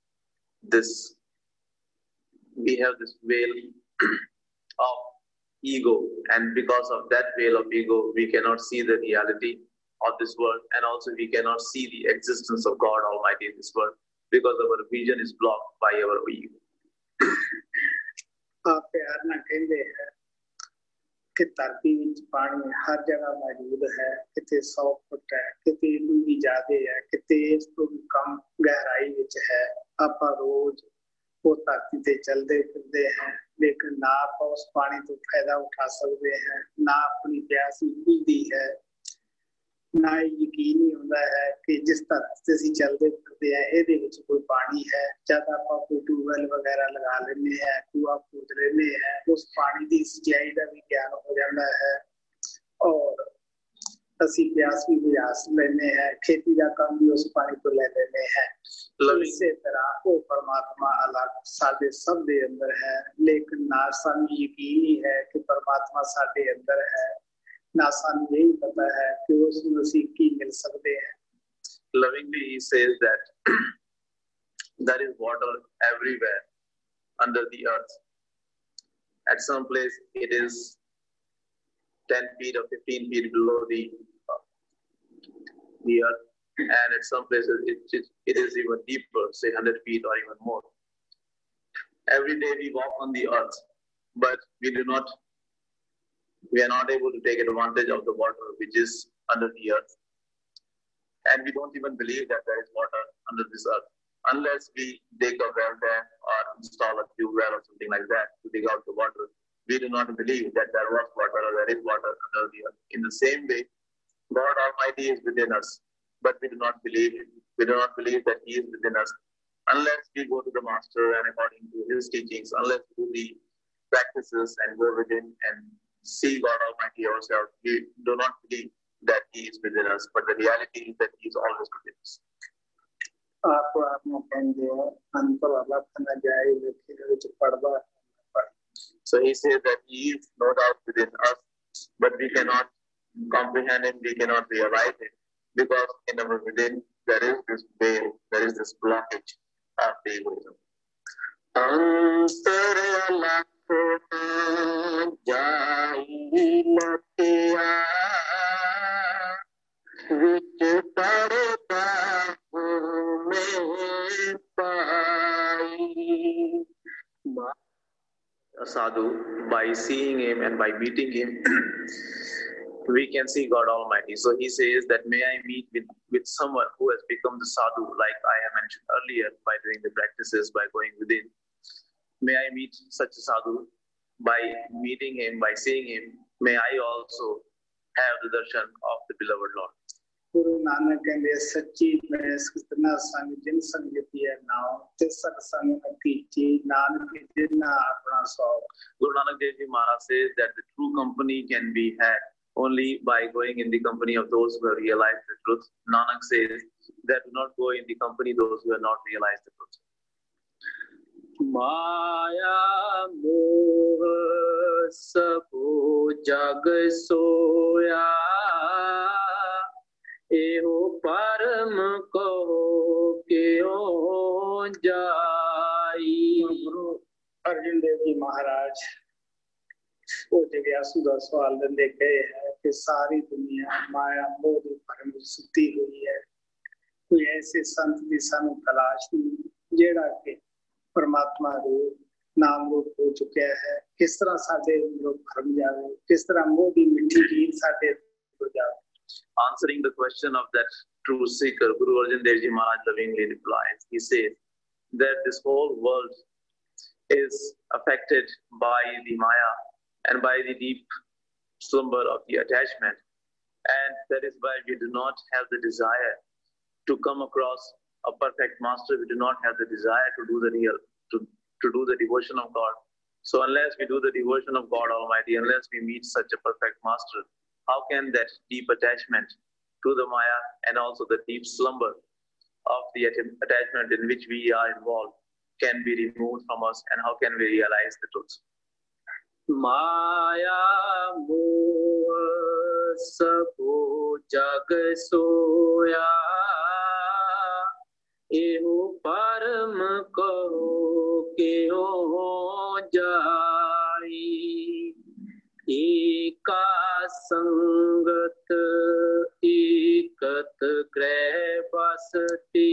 of ego, and because of that veil of ego we cannot see the reality of this world, and also we cannot see the existence of God Almighty in this world because our vision is blocked by our ego. आप प्यार ना कहते हैं कि धरती विच पानी हर जगह मौजूद है, किते 100 फुट है, किते डूंगी ज्यादा है, किते इस तो भी कम गहराई विच है। आप रोज वो धरती ते चलते फिरते हैं, लेकिन ना आप उस पानी तो फायदा उठा सकते हैं, ना अपनी प्यास बुझदी है, ना यकीन नहीं होता है कि जिस तरह से ਅਸੀਂ चलते फिरते हैं ਇਹਦੇ ਵਿੱਚ कोई पानी है। जब आप कोई ट्यूबवेल वगैरह लगा लेने हैं, कुआं खोद लेने हैं, उस पानी की सच्चाई का भी ज्ञान हो जाता है और ਅਸੀਂ प्यास भी बुझा लेने हैं, खेती का काम भी उस पानी को ले लेने हैं। इसी तरह वो परमात्मा अलग साडे सब दे अंदर है, लेकिन ना सानू यकीन ही है कि परमात्मा साडे अंदर है, ना सानू यही पता है कि उस मसीह की मिल सकते हैं। Lovingly he says that there is water everywhere under the earth. At some place it is 10 feet or 15 feet below the earth, and at some places it is even deeper, say 100 feet or even more. Every day we walk on the earth, but we are not able to take advantage of the water which is under the earth. And we don't even believe that there is water under this earth. unless we dig a well there or install a tube well or something like that to dig out the water, we do not believe that there was water or there is water under the earth. In the same way, God Almighty is within us, but we do not believe Him. We do not believe that He is within us unless we go to the Master and according to His teachings, unless we do the practices and go within and see God Almighty ourselves. We do not believe that He is within us, but the reality is that He is always within us. So he says that He is no doubt within us, but we cannot comprehend Him, we cannot realize it, because in our within there is this veil, there is this blockage of the egoism. A sadhu, by seeing him and by meeting him, we can see God Almighty. So he says that may I meet with someone who has become the sadhu, like I have mentioned earlier, by doing the practices, by going within. May I meet such a sadhu. By meeting him, by seeing him, may I also have the darshan of the beloved Lord. Guru Nanak ਕਹਿੰਦੇ ਸੱਚੀ ਮੈਂ ਕਿਤਨਾ ਸੰਗ ਜਿਨ ਸੰਗਤੀ ਹੈ ਨਾਉ ਤੇ ਸਤ ਸੰਗ ਅਤੀਚੀ ਨਾਨਕ ਜਿਨਾ ਆਪਣਾ ਸੋ. Guru Nanak Dev Ji Maharaj says that the true company can be had only by going in the company of those who have realized the truth. Nanak says that do not go in the company those who have not realized the truth. Maya moh sabho jag soya eho param kaho kyon jai. Guru Arjan Dev Ji Maharaj ਉਹ ਜਗਿਆਸੂ ਦਾ ਸਵਾਲ ਦਿੰਦੇ ਗਏ ਹੈ ਕਿ ਸਾਰੀ ਦੁਨੀਆ ਮਾਇਆ ਮੋਹ ਦੇ ਭਰਮ ਵਿੱਚ ਸੁੱਤੀ ਹੋਈ ਹੈ, ਕੋਈ ਐਸੇ ਸੰਤ ਦੀ ਸਾਨੂੰ ਤਲਾਸ਼ ਨਹੀਂ ਜਿਹੜਾ ਕਿ ਪਰਮਾਤਮਾ ਰੂਪ ਨਾਮ ਰੂਪ ਹੋ ਚੁੱਕਿਆ ਹੈ. ਕਿਸ ਤਰ੍ਹਾਂ ਸਾਡੇ ਅੰਦਰੋਂ ਭਰਮ ਜਾਵੇ, ਕਿਸ ਤਰ੍ਹਾਂ ਮੋਹ ਦੀ ਮਿੱਠੀ ਨੀਂਦ ਸਾਡੇ ਅੰਦਰ ਜਾਵੇ. Answering the question of that true seeker, Guru Arjan Dev Ji Maharaj lovingly replies. He says that this whole world is affected by the Maya and by the deep slumber of the attachment, and that is why we do not have the desire to come across a perfect master. We do not have the desire to do the real, to do the devotion of God. So unless we do the devotion of God Almighty, unless we meet such a perfect master, how can that deep attachment to the Maya and also the deep slumber of the attachment in which we are involved can be removed from us, and how can we realize the truth? Maya moh sabho jag soya eho param kaho kyon jai. Eka sangat ekat greh basati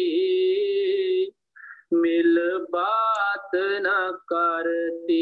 मिल बात न करती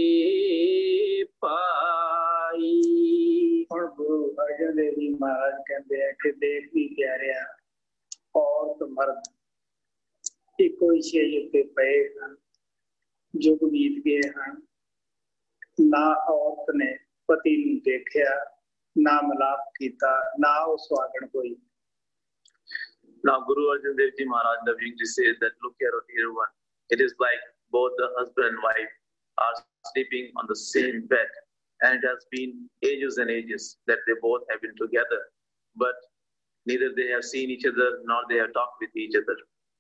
पाई. ਹੁਣ ਗੁਰੂ ਅਰਜਨ ਦੇਵ ਜੀ ਮਹਾਰਾਜ ਕਹਿੰਦੇ ਆ ਕਿ ਦੇਖ ਵੀ ਪਿਆਰਿਆ, ਔਰਤ ਮਰਦ ਇੱਕੋ ਹੀ ਛੇਜ ਉੱਤੇ ਪਏ ਹਨ, ਯੁੱਗ ਬੀਤ ਗਏ ਹਨ, ਨਾ ਔਰਤ ਨੇ ਪਤੀ ਨੂੰ ਦੇਖਿਆ, ਨਾ ਮਿਲਾਪ ਕੀਤਾ, ਨਾ ਉਹ ਸੁਹਾਗਣ ਹੋਈ. Now Guru Arjan Dev Ji Maharaj lovingly says that look here, dear one, it is like both the husband and wife are sleeping on the same bed, and it has been ages and ages that they both have been together, but neither they have seen each other nor they have talked with each other.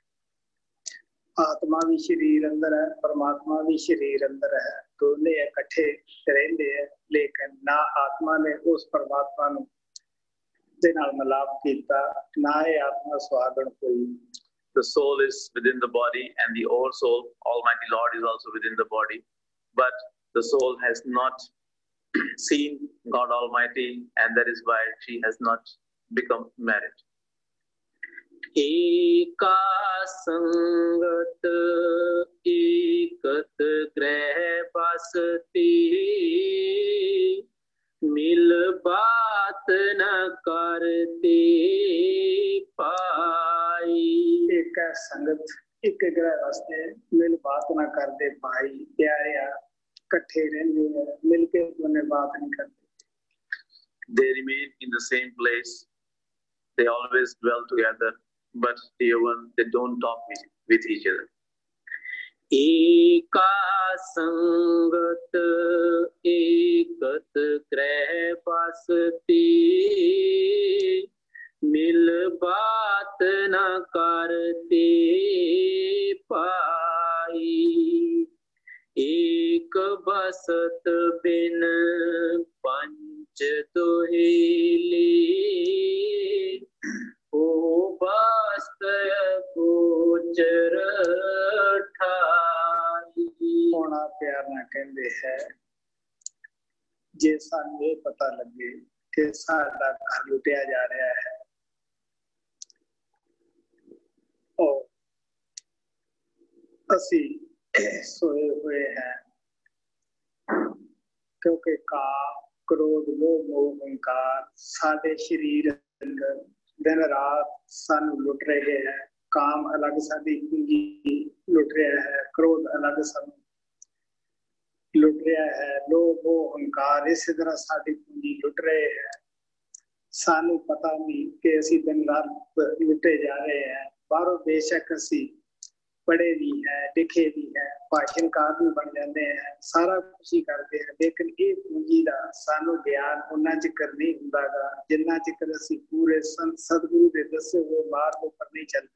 ਆਤਮਾ ਵੀ ਸਰੀਰ ਅੰਦਰ ਹੈ, ਪਰਮਾਤਮਾ ਵੀ ਸਰੀਰ ਅੰਦਰ ਹੈ, ਦੋਨੇ ਇਕੱਠੇ ਰਹਿੰਦੇ ਹੈ, ਲੇਕਿਨ ਨਾ ਆਤਮਾ ਨੇ ਉਸ ਪਰਮਾਤਮਾ ਨੂੰ ਦੇ ਨਾਲ ਮਿਲਾਪ ਕੀਤਾ, ਨਾ ਇਹ ਆਤਮਾ ਸੁਹਾਗਣ ਹੋਈ. The soul is within the body and the oversoul, Almighty Lord, is also within the body, but the soul has not seen God Almighty, and that is why she has not become married. Eka sangat ekat greh basati मिल बात न करती पाई. एक संगत ਇੱਕ ਗ੍ਰਹਿ ਵਾਸਤੇ ਮਿਲ ਬਾਤ ਨਾ ਕਰਦੇ ਭਾਈ ਪਿਆਰਿਆ ਇਕੱਠੇ ਰਹਿੰਦੇ ਆ ਮਿਲ ਕੇ ਉਹਨੇ ਬਾਤ ਨਹੀਂ ਕਰਦੇ They remain in the same place. They always dwell together. But dear one, they don't talk with each other. ਏਕਾ ਸੰਗਤ ਏਕਤ ਗ੍ਰਹਿ ਬਸਤੀ ਮਿਲ ਬਾਤ ਨ ਕਰਤੇ ਪਾਈ ਏਕ ਬਸਤ ਬਿਨ ਪੰਚ ਦੁਹੇਲੀ ਉਹ ਬਸਤ ਗੋਚਰ ਠਾਈ ਹੋਣਾ ਪਿਆਰ ਨਾਲ ਕਹਿੰਦੇ ਹੈ ਜੇ ਸਾਨੂੰ ਇਹ ਪਤਾ ਲੱਗੇ ਕਿ ਸਾਡਾ ਘਰ ਲੁੱਟਿਆ ਜਾ ਰਿਹਾ ਹੈ ਉਹ ਅਸੀਂ ਸੋਏ ਹੋਏ ਹੈ ਕਿਉਂਕਿ ਕਾਮ ਕ੍ਰੋਧ ਲੋਭ ਮੋਹ ਹੰਕਾਰ ਸਾਡੇ ਸਰੀਰ ਅੰਦਰ ਦਿਨ ਰਾਤ ਸਾਨੂੰ ਲੁੱਟ ਰਹੇ ਹੈ ਕਾਮ ਅਲੱਗ ਸਾਡੀ ਪੂੰਜੀ ਲੁੱਟ ਰਿਹਾ ਹੈ ਕ੍ਰੋਧ ਅਲੱਗ ਸਾਨੂੰ ਲੁੱਟ ਰਿਹਾ ਹੈ ਲੋਭ ਮੋਹ ਹੰਕਾਰ ਇਸੇ ਤਰ੍ਹਾਂ ਸਾਡੀ ਪੂੰਜੀ ਲੁੱਟ ਰਹੇ ਹੈ ਸਾਨੂੰ ਪਤਾ ਨਹੀਂ ਕਿ ਅਸੀਂ ਦਿਨ ਰਾਤ ਲੁੱਟੇ ਜਾ ਰਹੇ ਹੈ ਬਾਹਰੋਂ ਬੇਸ਼ੱਕ ਅਸੀਂ ਪੜ੍ਹੇ ਵੀ ਹੈ ਲਿਖੇ ਵੀ ਹੈ ਭਾਸ਼ਣਕਾਰ ਵੀ ਬਣ ਜਾਂਦੇ ਹੈ ਸਾਰਾ ਕੁਛ ਹੀ ਕਰਦੇ ਹੈ ਲੇਕਿਨ ਇਹ ਪੂੰਜੀ ਦਾ ਸਾਨੂੰ ਗਿਆਨ ਉਹਨਾਂ ਚਿਕਰ ਨਹੀਂ ਹੁੰਦਾ ਗਾ ਜਿੰਨਾ ਚਿਕਰ ਅਸੀਂ ਪੂਰੇ ਸਤਿਗੁਰੂ ਦੇ ਦੱਸੇ ਹੋਏ ਮਾਰਗ ਉੱਪਰ ਨਹੀਂ ਚੱਲਦੇ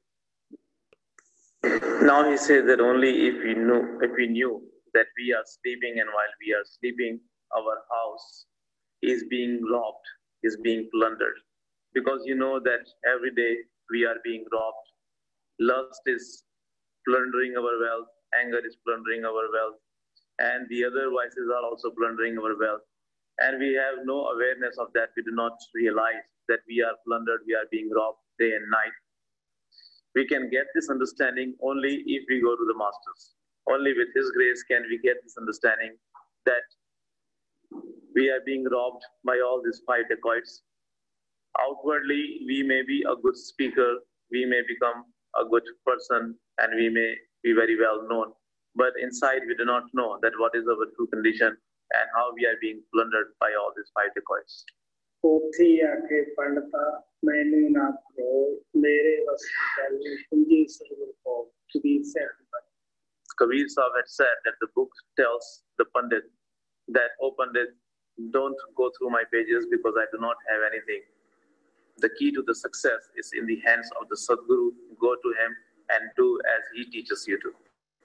Now he says that only if we knew that we are sleeping and while we are sleeping, our house is being robbed, is being plundered. Because you know that every day we are being robbed. Lust is plundering our wealth, anger is plundering our wealth, and the other vices are also plundering our wealth. And we have no awareness of that. We do not realize that we are plundered, we are being robbed day and night. We can get this understanding only if we go to the masters. Only with his grace can we get this understanding that we are being robbed by all these five dacoits. Outwardly, we may be a good speaker, we may become a good person, and we may be very well known. But inside, we do not know that what is our true condition and how we are being plundered by all these five dacoits. ਉੱਥੇ ਆ ਕੇ ਪੰਡਤਾ ਮੈਨੂੰ ਨਾ ਕਰੋ ਮੇਰੇ ਵਸੀ ਗੱਲ ਪੂੰਜੀ server ਕੋ Kabir Sahib Kabir Sahib had said that the book tells the Pandit that, "Oh Pandit, don't go through my pages because I do not have anything. The key to the success is in the hands of the Sadguru. Go to him and do as he teaches you to."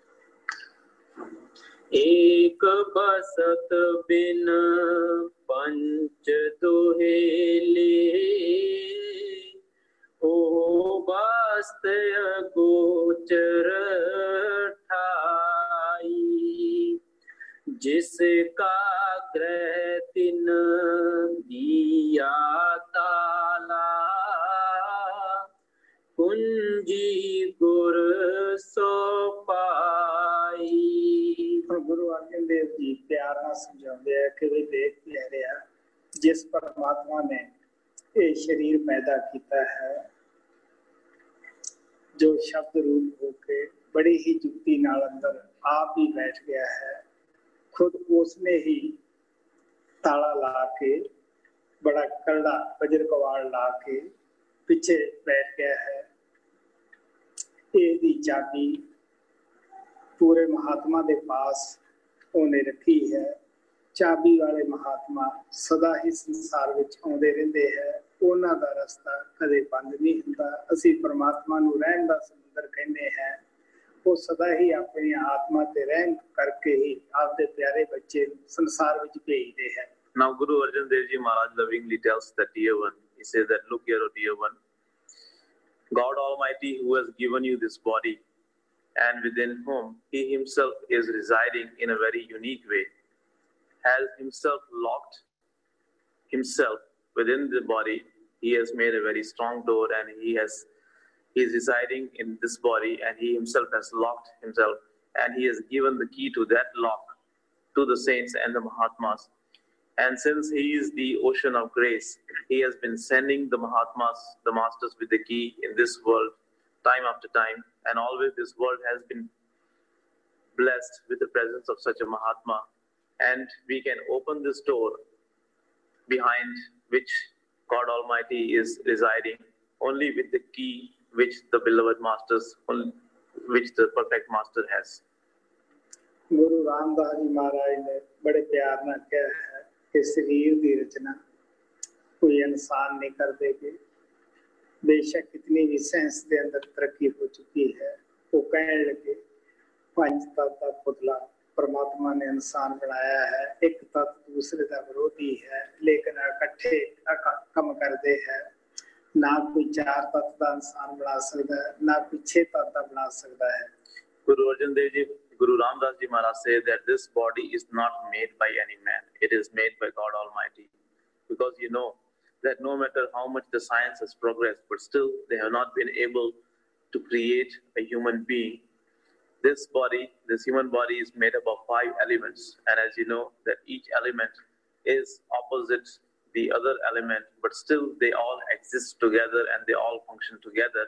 ਏਕ ਬਸਤ ਬਿਨ ਪੰਚ ਦੁਹੇਲੀ ਉਹ ਬਸਤ ਗੋਚਰ ਠਾਈ ਜਿਸ ਕਾ ਗ੍ਰਹਿ ਤਿਨ ਦੀਆ ਤਾਲਾ ਕੁੰਜੀ ਗੁਰ ਸੋ ਪਾਈ ਗੁਰੂ ਅਰਜਨ ਦੇਵ ਜੀ ਪਿਆਰ ਨਾਲ ਸਮਝਾਉਂਦੇ ਆ ਕਿ ਵੀ ਦੇਖ ਪਿਆਰਿਆ ਜਿਸ ਪਰਮਾਤਮਾ ਨੇ ਇਹ ਸਰੀਰ ਪੈਦਾ ਕੀਤਾ ਹੈ ਜੋ ਸ਼ਬਦ ਰੂਪ ਹੋ ਕੇ ਬੜੀ ਹੀ ਜੁਗਤੀ ਨਾਲ ਅੰਦਰ ਆਪ ਹੀ ਬੈਠ ਗਿਆ ਹੈ ਖੁਦ ਉਸਨੇ ਹੀ ਤਾਲਾ ਲਾ ਕੇ ਬੜਾ ਕਰੜਾ ਵਜਰ ਕਵਾੜ ਲਾ ਕੇ ਪਿੱਛੇ ਬੈਠ ਗਿਆ ਹੈ ਇਹਦੀ ਚਾਬੀ पूरे महात्मा के पास उन्हें रखी है चाबी वाले महात्मा सदा ही संसार विच आउंदे रहिंदे है उन्हां दा रस्ता कदे बंद नहीं हुंदा असीं परमात्मा नूं रहम दा समुंदर कहने हैं वो सदा ही अपनी आत्मा ते रहम करके ही आपदे प्यारे बच्चे संसार विच भेजदे हैं Now Guru Arjan Dev Ji Maharaj lovingly tells the dear one, he says that, "Look here, O dear one, God Almighty who has given you this body and within whom he himself is residing in a very unique way, has himself locked himself within the body. He has made a very strong door and he is residing in this body and he himself has locked himself and he has given the key to that lock to the saints and the Mahatmas. And since he is the ocean of grace, he has been sending the Mahatmas, the masters with the key in this world time after time, and always this world has been blessed with the presence of such a Mahatma, and we can open this door behind which God Almighty is residing only with the key which the beloved masters, which the perfect master has. गुरु रामदास जी महाराज ने बड़े प्यार ਨਾਲ ਕਿਹਾ ਹੈ ਕਿ ਸਰੀਰ ਦੀ ਰਚਨਾ ਕੋਈ ਇਨਸਾਨ ਨਹੀਂ ਕਰ ਦੇਗੇ। बेशक इतनी भी साइंस के अंदर तरक्की हो चुकी है, वो कहने लगे पंच तत्व का पुतला परमात्मा ने इंसान बनाया है, एक तत्व दूसरे का विरोधी है, लेकिन इकट्ठे कम करते हैं। ना कोई चार तत्व का इंसान बना सकता है, ना कोई 6 तत्व का बना सकता है। Guru Arjan Dev Ji, Guru Ramdas Ji Maharaj said that this body is not made by any man, it is made by God Almighty. Because you know that no matter how much the science has progressed, but still they have not been able to create a human being. This body, this human body is made up of 5 elements, and as you know that each element is opposite the other element, but still they all exist together and they all function together.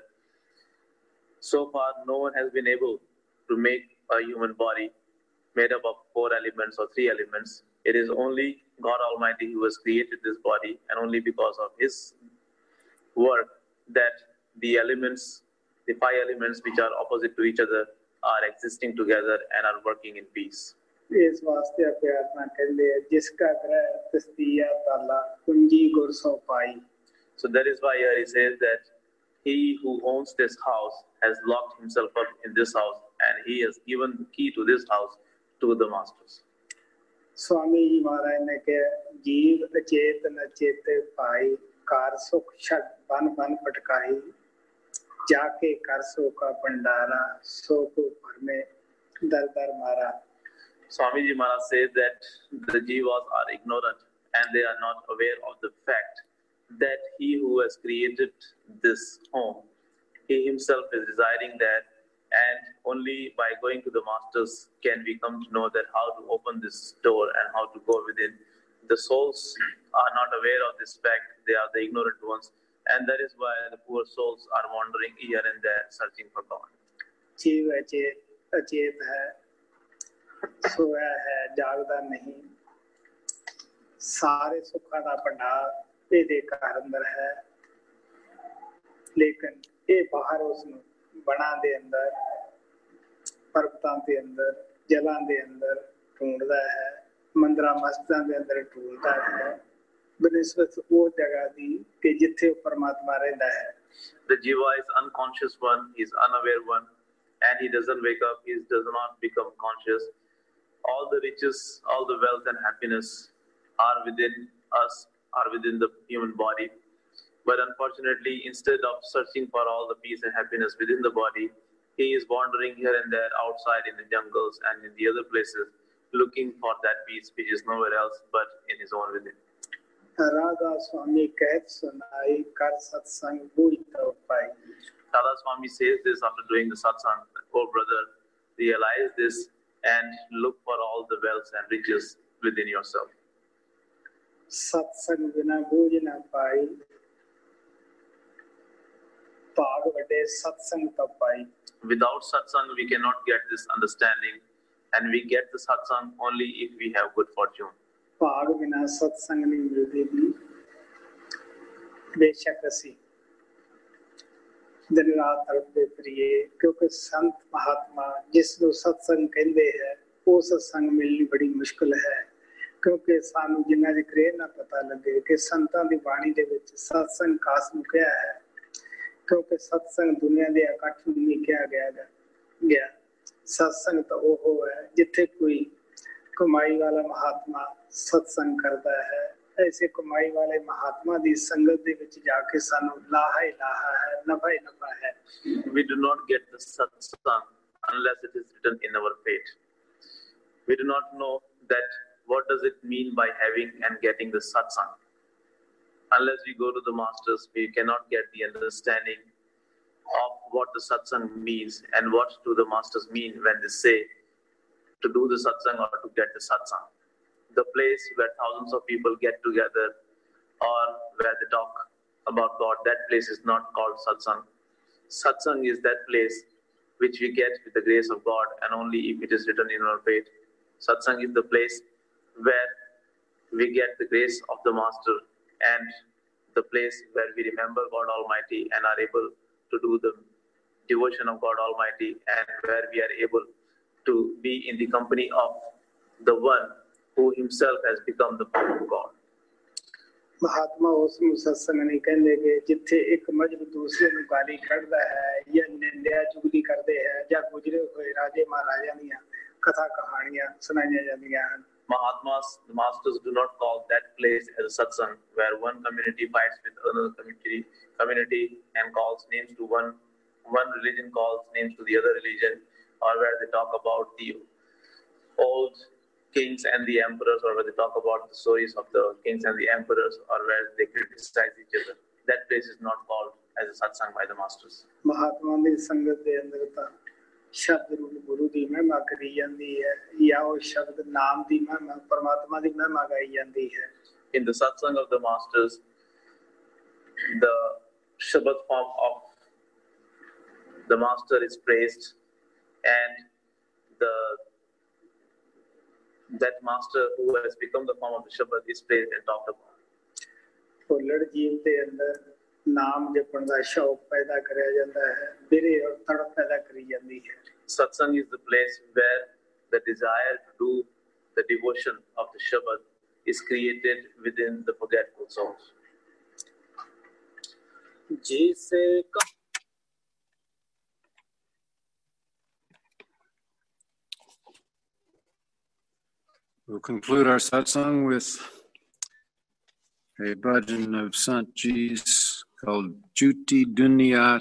So far, no one has been able to make a human body made up of 4 elements or 3 elements. It is only God Almighty who has created this body, and only because of His work that the elements, the 5 elements which are opposite to each other, are existing together and are working in peace. इस वास्ते अपना कहते हैं जिसका ग्रह तस्दिया ताला कुंजी गुर सो पाई. So that is why he says that he who owns this house has locked himself up in this house, and he has given the key to this house to the masters. Swami ji महाराज ने कहा जीव अचेत न चेते पाई car सुख छट बन बन पटकाई जाके कर सो का भंडारा सो को भर में दर दर मारा. Swamiji Maharaj says that the jivas are ignorant and they are not aware of the fact that he who has created this home, he himself is residing there, and only by going to the masters can we come to know that how to open this door and how to go within. The souls are not aware of this fact, they are the ignorant ones, and that is why the poor souls are wandering here and there searching for God. जीव अचेत है, सोया है, जागदा नहीं, सारे सुखा का भंडार ये घर अंदर है, लेकिन ये बाहर उसमें बना दे अंदर, पर्वतां दे अंदर, जलां दे अंदर ढूंढता है, मंदिरां मस्जिदां दे अंदर ढूंढता है, बनिस्बत वो जगह दी कि जिथे परमात्मा रहता है. The jiva is unconscious one, he is unaware one, and he doesn't wake up, he does not become conscious. All the riches, all the wealth and happiness are within us, are within the human body. But unfortunately, instead of searching for all the peace and happiness within the body, he is wandering here and there outside in the jungles and in the other places, looking for that peace which is nowhere else but in his own within. Radha स्वामी कहत सुनाई कर सत्संग बुझ तो पाई. Radha Swami says this after doing the satsang, oh brother, realize this and look for all the wealth and riches within yourself. सत्संग बिना बुझ ना पाई, भाग वडे सत्संग तो पाई. Without satsang, we cannot get this understanding, and we get the satsang only if we have good fortune. भाग बिना सत्संग नहीं मिलती भी. बेशक असी दिन रात तड़पते फिरिए, क्योंकि संत महात्मा जिसको सत्संग कहते हैं वो सत्संग मिलनी बड़ी मुश्किल है. क्योंकि सानू जिन्ना जिक्र ना पता लगे कि संतां दी बाणी दे विच सत्संग खास मुकिया है, क्योंकि सत्संग दुनिया दे इकट्ठ नहीं किया गया. सत्संग तो वो है जिथे कोई कमाई वाला महात्मा सत्संग करता है. ऐसे कमाई वाले महात्मा दी संगत दे विच जाके सानू लाहा ही लाहा है, नफा ही नफा है. We do not get the satsang unless it is written in our fate. We do not know that what does it mean by having and getting the satsang. Unless we go to the masters, we cannot get the understanding of what the satsang means and what do the masters mean when they say to do the satsang or to get the satsang. The place where thousands of people get together or where they talk about God, that place is not called satsang. Satsang is that place which we get with the grace of God, and only if it is written in our fate. Satsang is the place where we get the grace of the Master, and the place where we remember God Almighty and are able to do the devotion of God Almighty, and where we are able to be in the company of the one who himself has become the form of God. महात्मा उस सत्संग नहीं कहते कि जिथे एक मजहब दूसरे ਨੂੰ ਗਾਲੀ ਕੱਢਦਾ ਹੈ ਜਾਂ ਨਿੰਦਿਆ ਚੁਗਲੀ ਕਰਦੇ ਹੈ ਜਾਂ ਗੁਜ਼ਰੇ ਹੋਏ ਰਾਜੇ ਮਹਾਰਾਜਾ ਦੀਆਂ ਕਥਾ ਕਹਾਣੀਆਂ ਸੁਣਾਈਆਂ ਜਾਂਦੀਆਂ ਹਨ. Mahatmas, the masters do not call that place as a satsang where one community fights with another community and calls names to one religion calls names to the other religion, or where they talk about the old kings and the emperors, or where they talk about the stories of the kings and the emperors, or where they criticize each other. That place is not called as a satsang by the masters. महात्मा ਦੀ ਸੰਗਤ ਦੇ ਅੰਦਰ ਤਾਂ शब्द रूप गुरु की महिमा करी जाती है या वो शब्द नाम की महिमा परमात्मा की महिमा गाई जाती है. In the satsang of the masters, the Shabad form of the master is praised, and that master who has become the form of the Shabad is praised and talked about. भुल्लड़ जीव के अंदर नाम जपण दा शौक पैदा करया जाता है, बिरे और तड़प पैदा करी जाती है. Satsang is the place where the desire to do the devotion of the Shabad is created within the forgetful souls. We'll conclude our satsang with a bhajan of Sant Ji's called Juti Dunya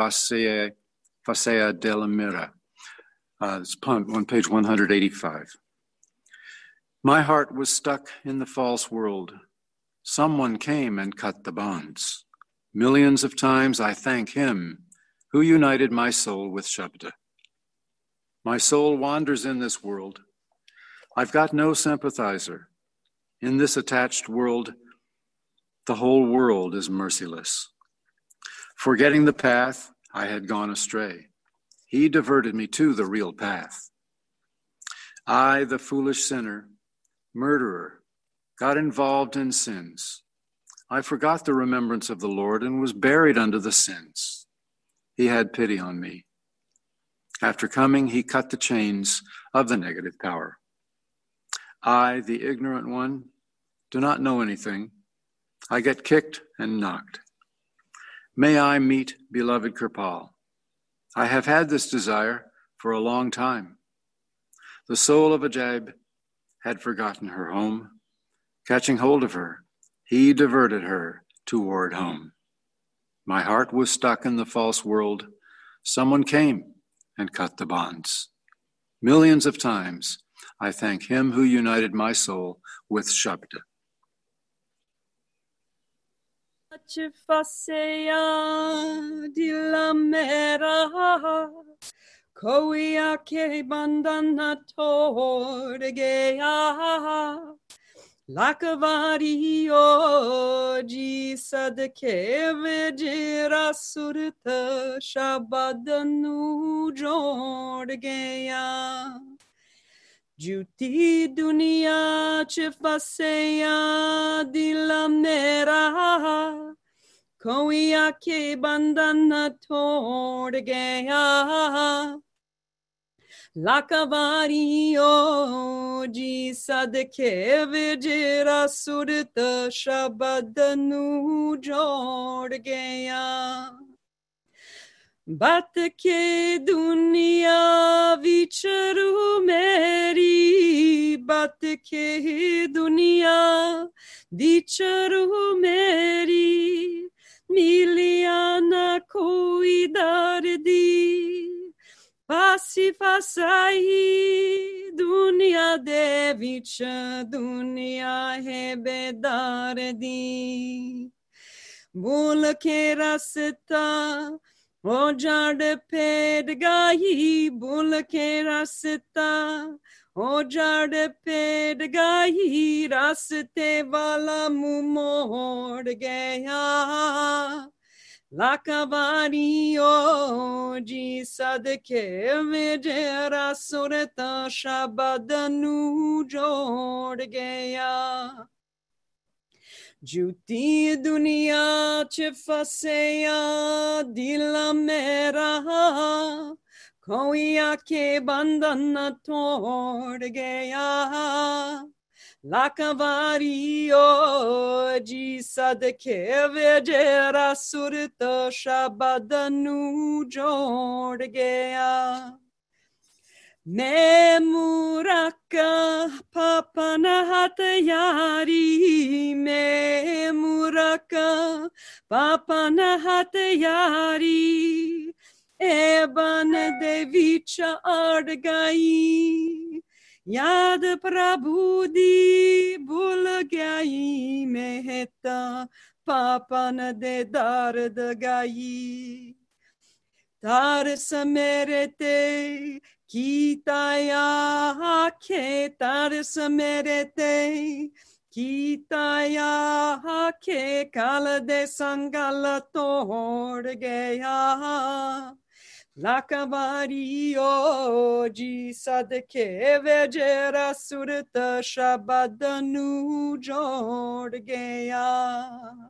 Fasea de la Mira. It's on page 185. My heart was stuck in the false world. Someone came and cut the bonds. Millions of times I thank him who united my soul with Shabda. My soul wanders in this world. I've got no sympathizer. In this attached world, the whole world is merciless. Forgetting the path, I had gone astray. He diverted me to the real path. I, the foolish sinner, murderer, got involved in sins. I forgot the remembrance of the Lord and was buried under the sins. He had pity on me. After coming, he cut the chains of the negative power. I, the ignorant one, do not know anything. I get kicked and knocked. May I meet beloved Kirpal. I have had this desire for a long time. The soul of Ajaib had forgotten her home. Catching hold of her, he diverted her toward home. My heart was stuck in the false world. Someone came and cut the bonds. Millions of times I thank him who united my soul with Shabda. Fasea di la mera koia ke bandana torgea lakavari oji sadke vejira surta shabadanu jorgea Juti dunia chifasea di la mera koia ke bandana torgea lakavari oji sadke vijira surta shabadanu jorgea Bat ke dunia vicharu meri bat ke dunia vicharu meri miliana koi dardi pasi fasai dunia de vich dunia hai bedardi bol ke rasta O jard ped gahi bul ke rasta O jard ped gahi raste wala muh mord gaya Lakavari ji sadke vejera surata shabadanu jod gaya. Juti dunia chifaseya dila mera koi ake bandana tod gaya. Lakavari ji sadke vejera surta shabadanu jod gaya. Me muraka papana hatayari, me muraka papana hatayari, eban devicha ardgai, yad prabhudi bulgai mehta papana de dard gai. Tar samerete kitaya ke tar samerete kitaya ke kala de sangala tord gaya. Lakavari ji sadke vejera surta shabadanu jod gaya.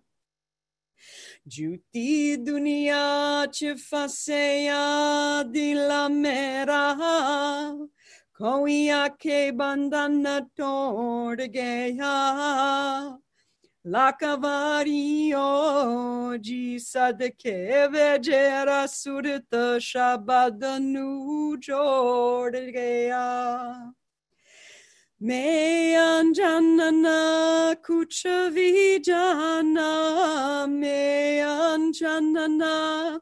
Juti dunia chifaseya dila mera koi ake bandana tord gaya. Lakavari ji sadke vejera surta shabadanu jod gaya. Me anjanana kuchavijana, me anjanana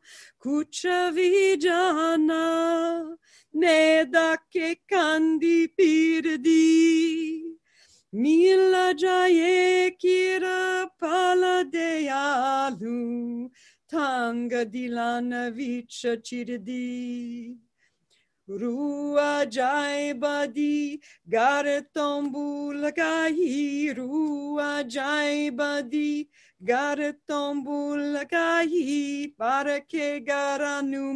kuchavijana, me dake kandi pirdi, mila jaye kira pala deyalu, tanga dilana vicha chirdi. Rua jai badi gartombu lagai, rua jai badi gartombu lagai, para que garanu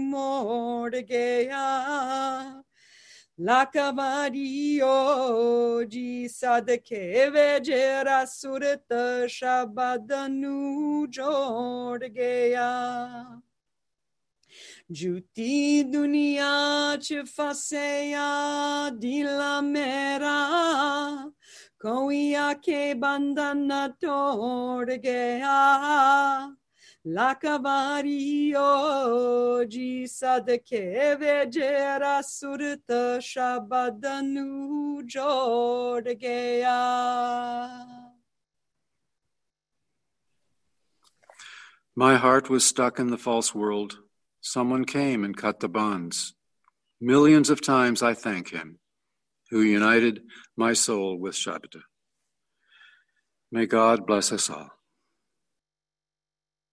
mordegeya. Lakavari ji sadke vejera surta shabadanu jodgeya. Juti dunia chifaseya dila mera koi ake bandana tord gaya. Lakavari ji sadke vejera surta shabadanu jod gaya. My heart was stuck in the false world. Someone came and cut the bonds. Millions of times I thank him who united my soul with Shabda. May God bless us all.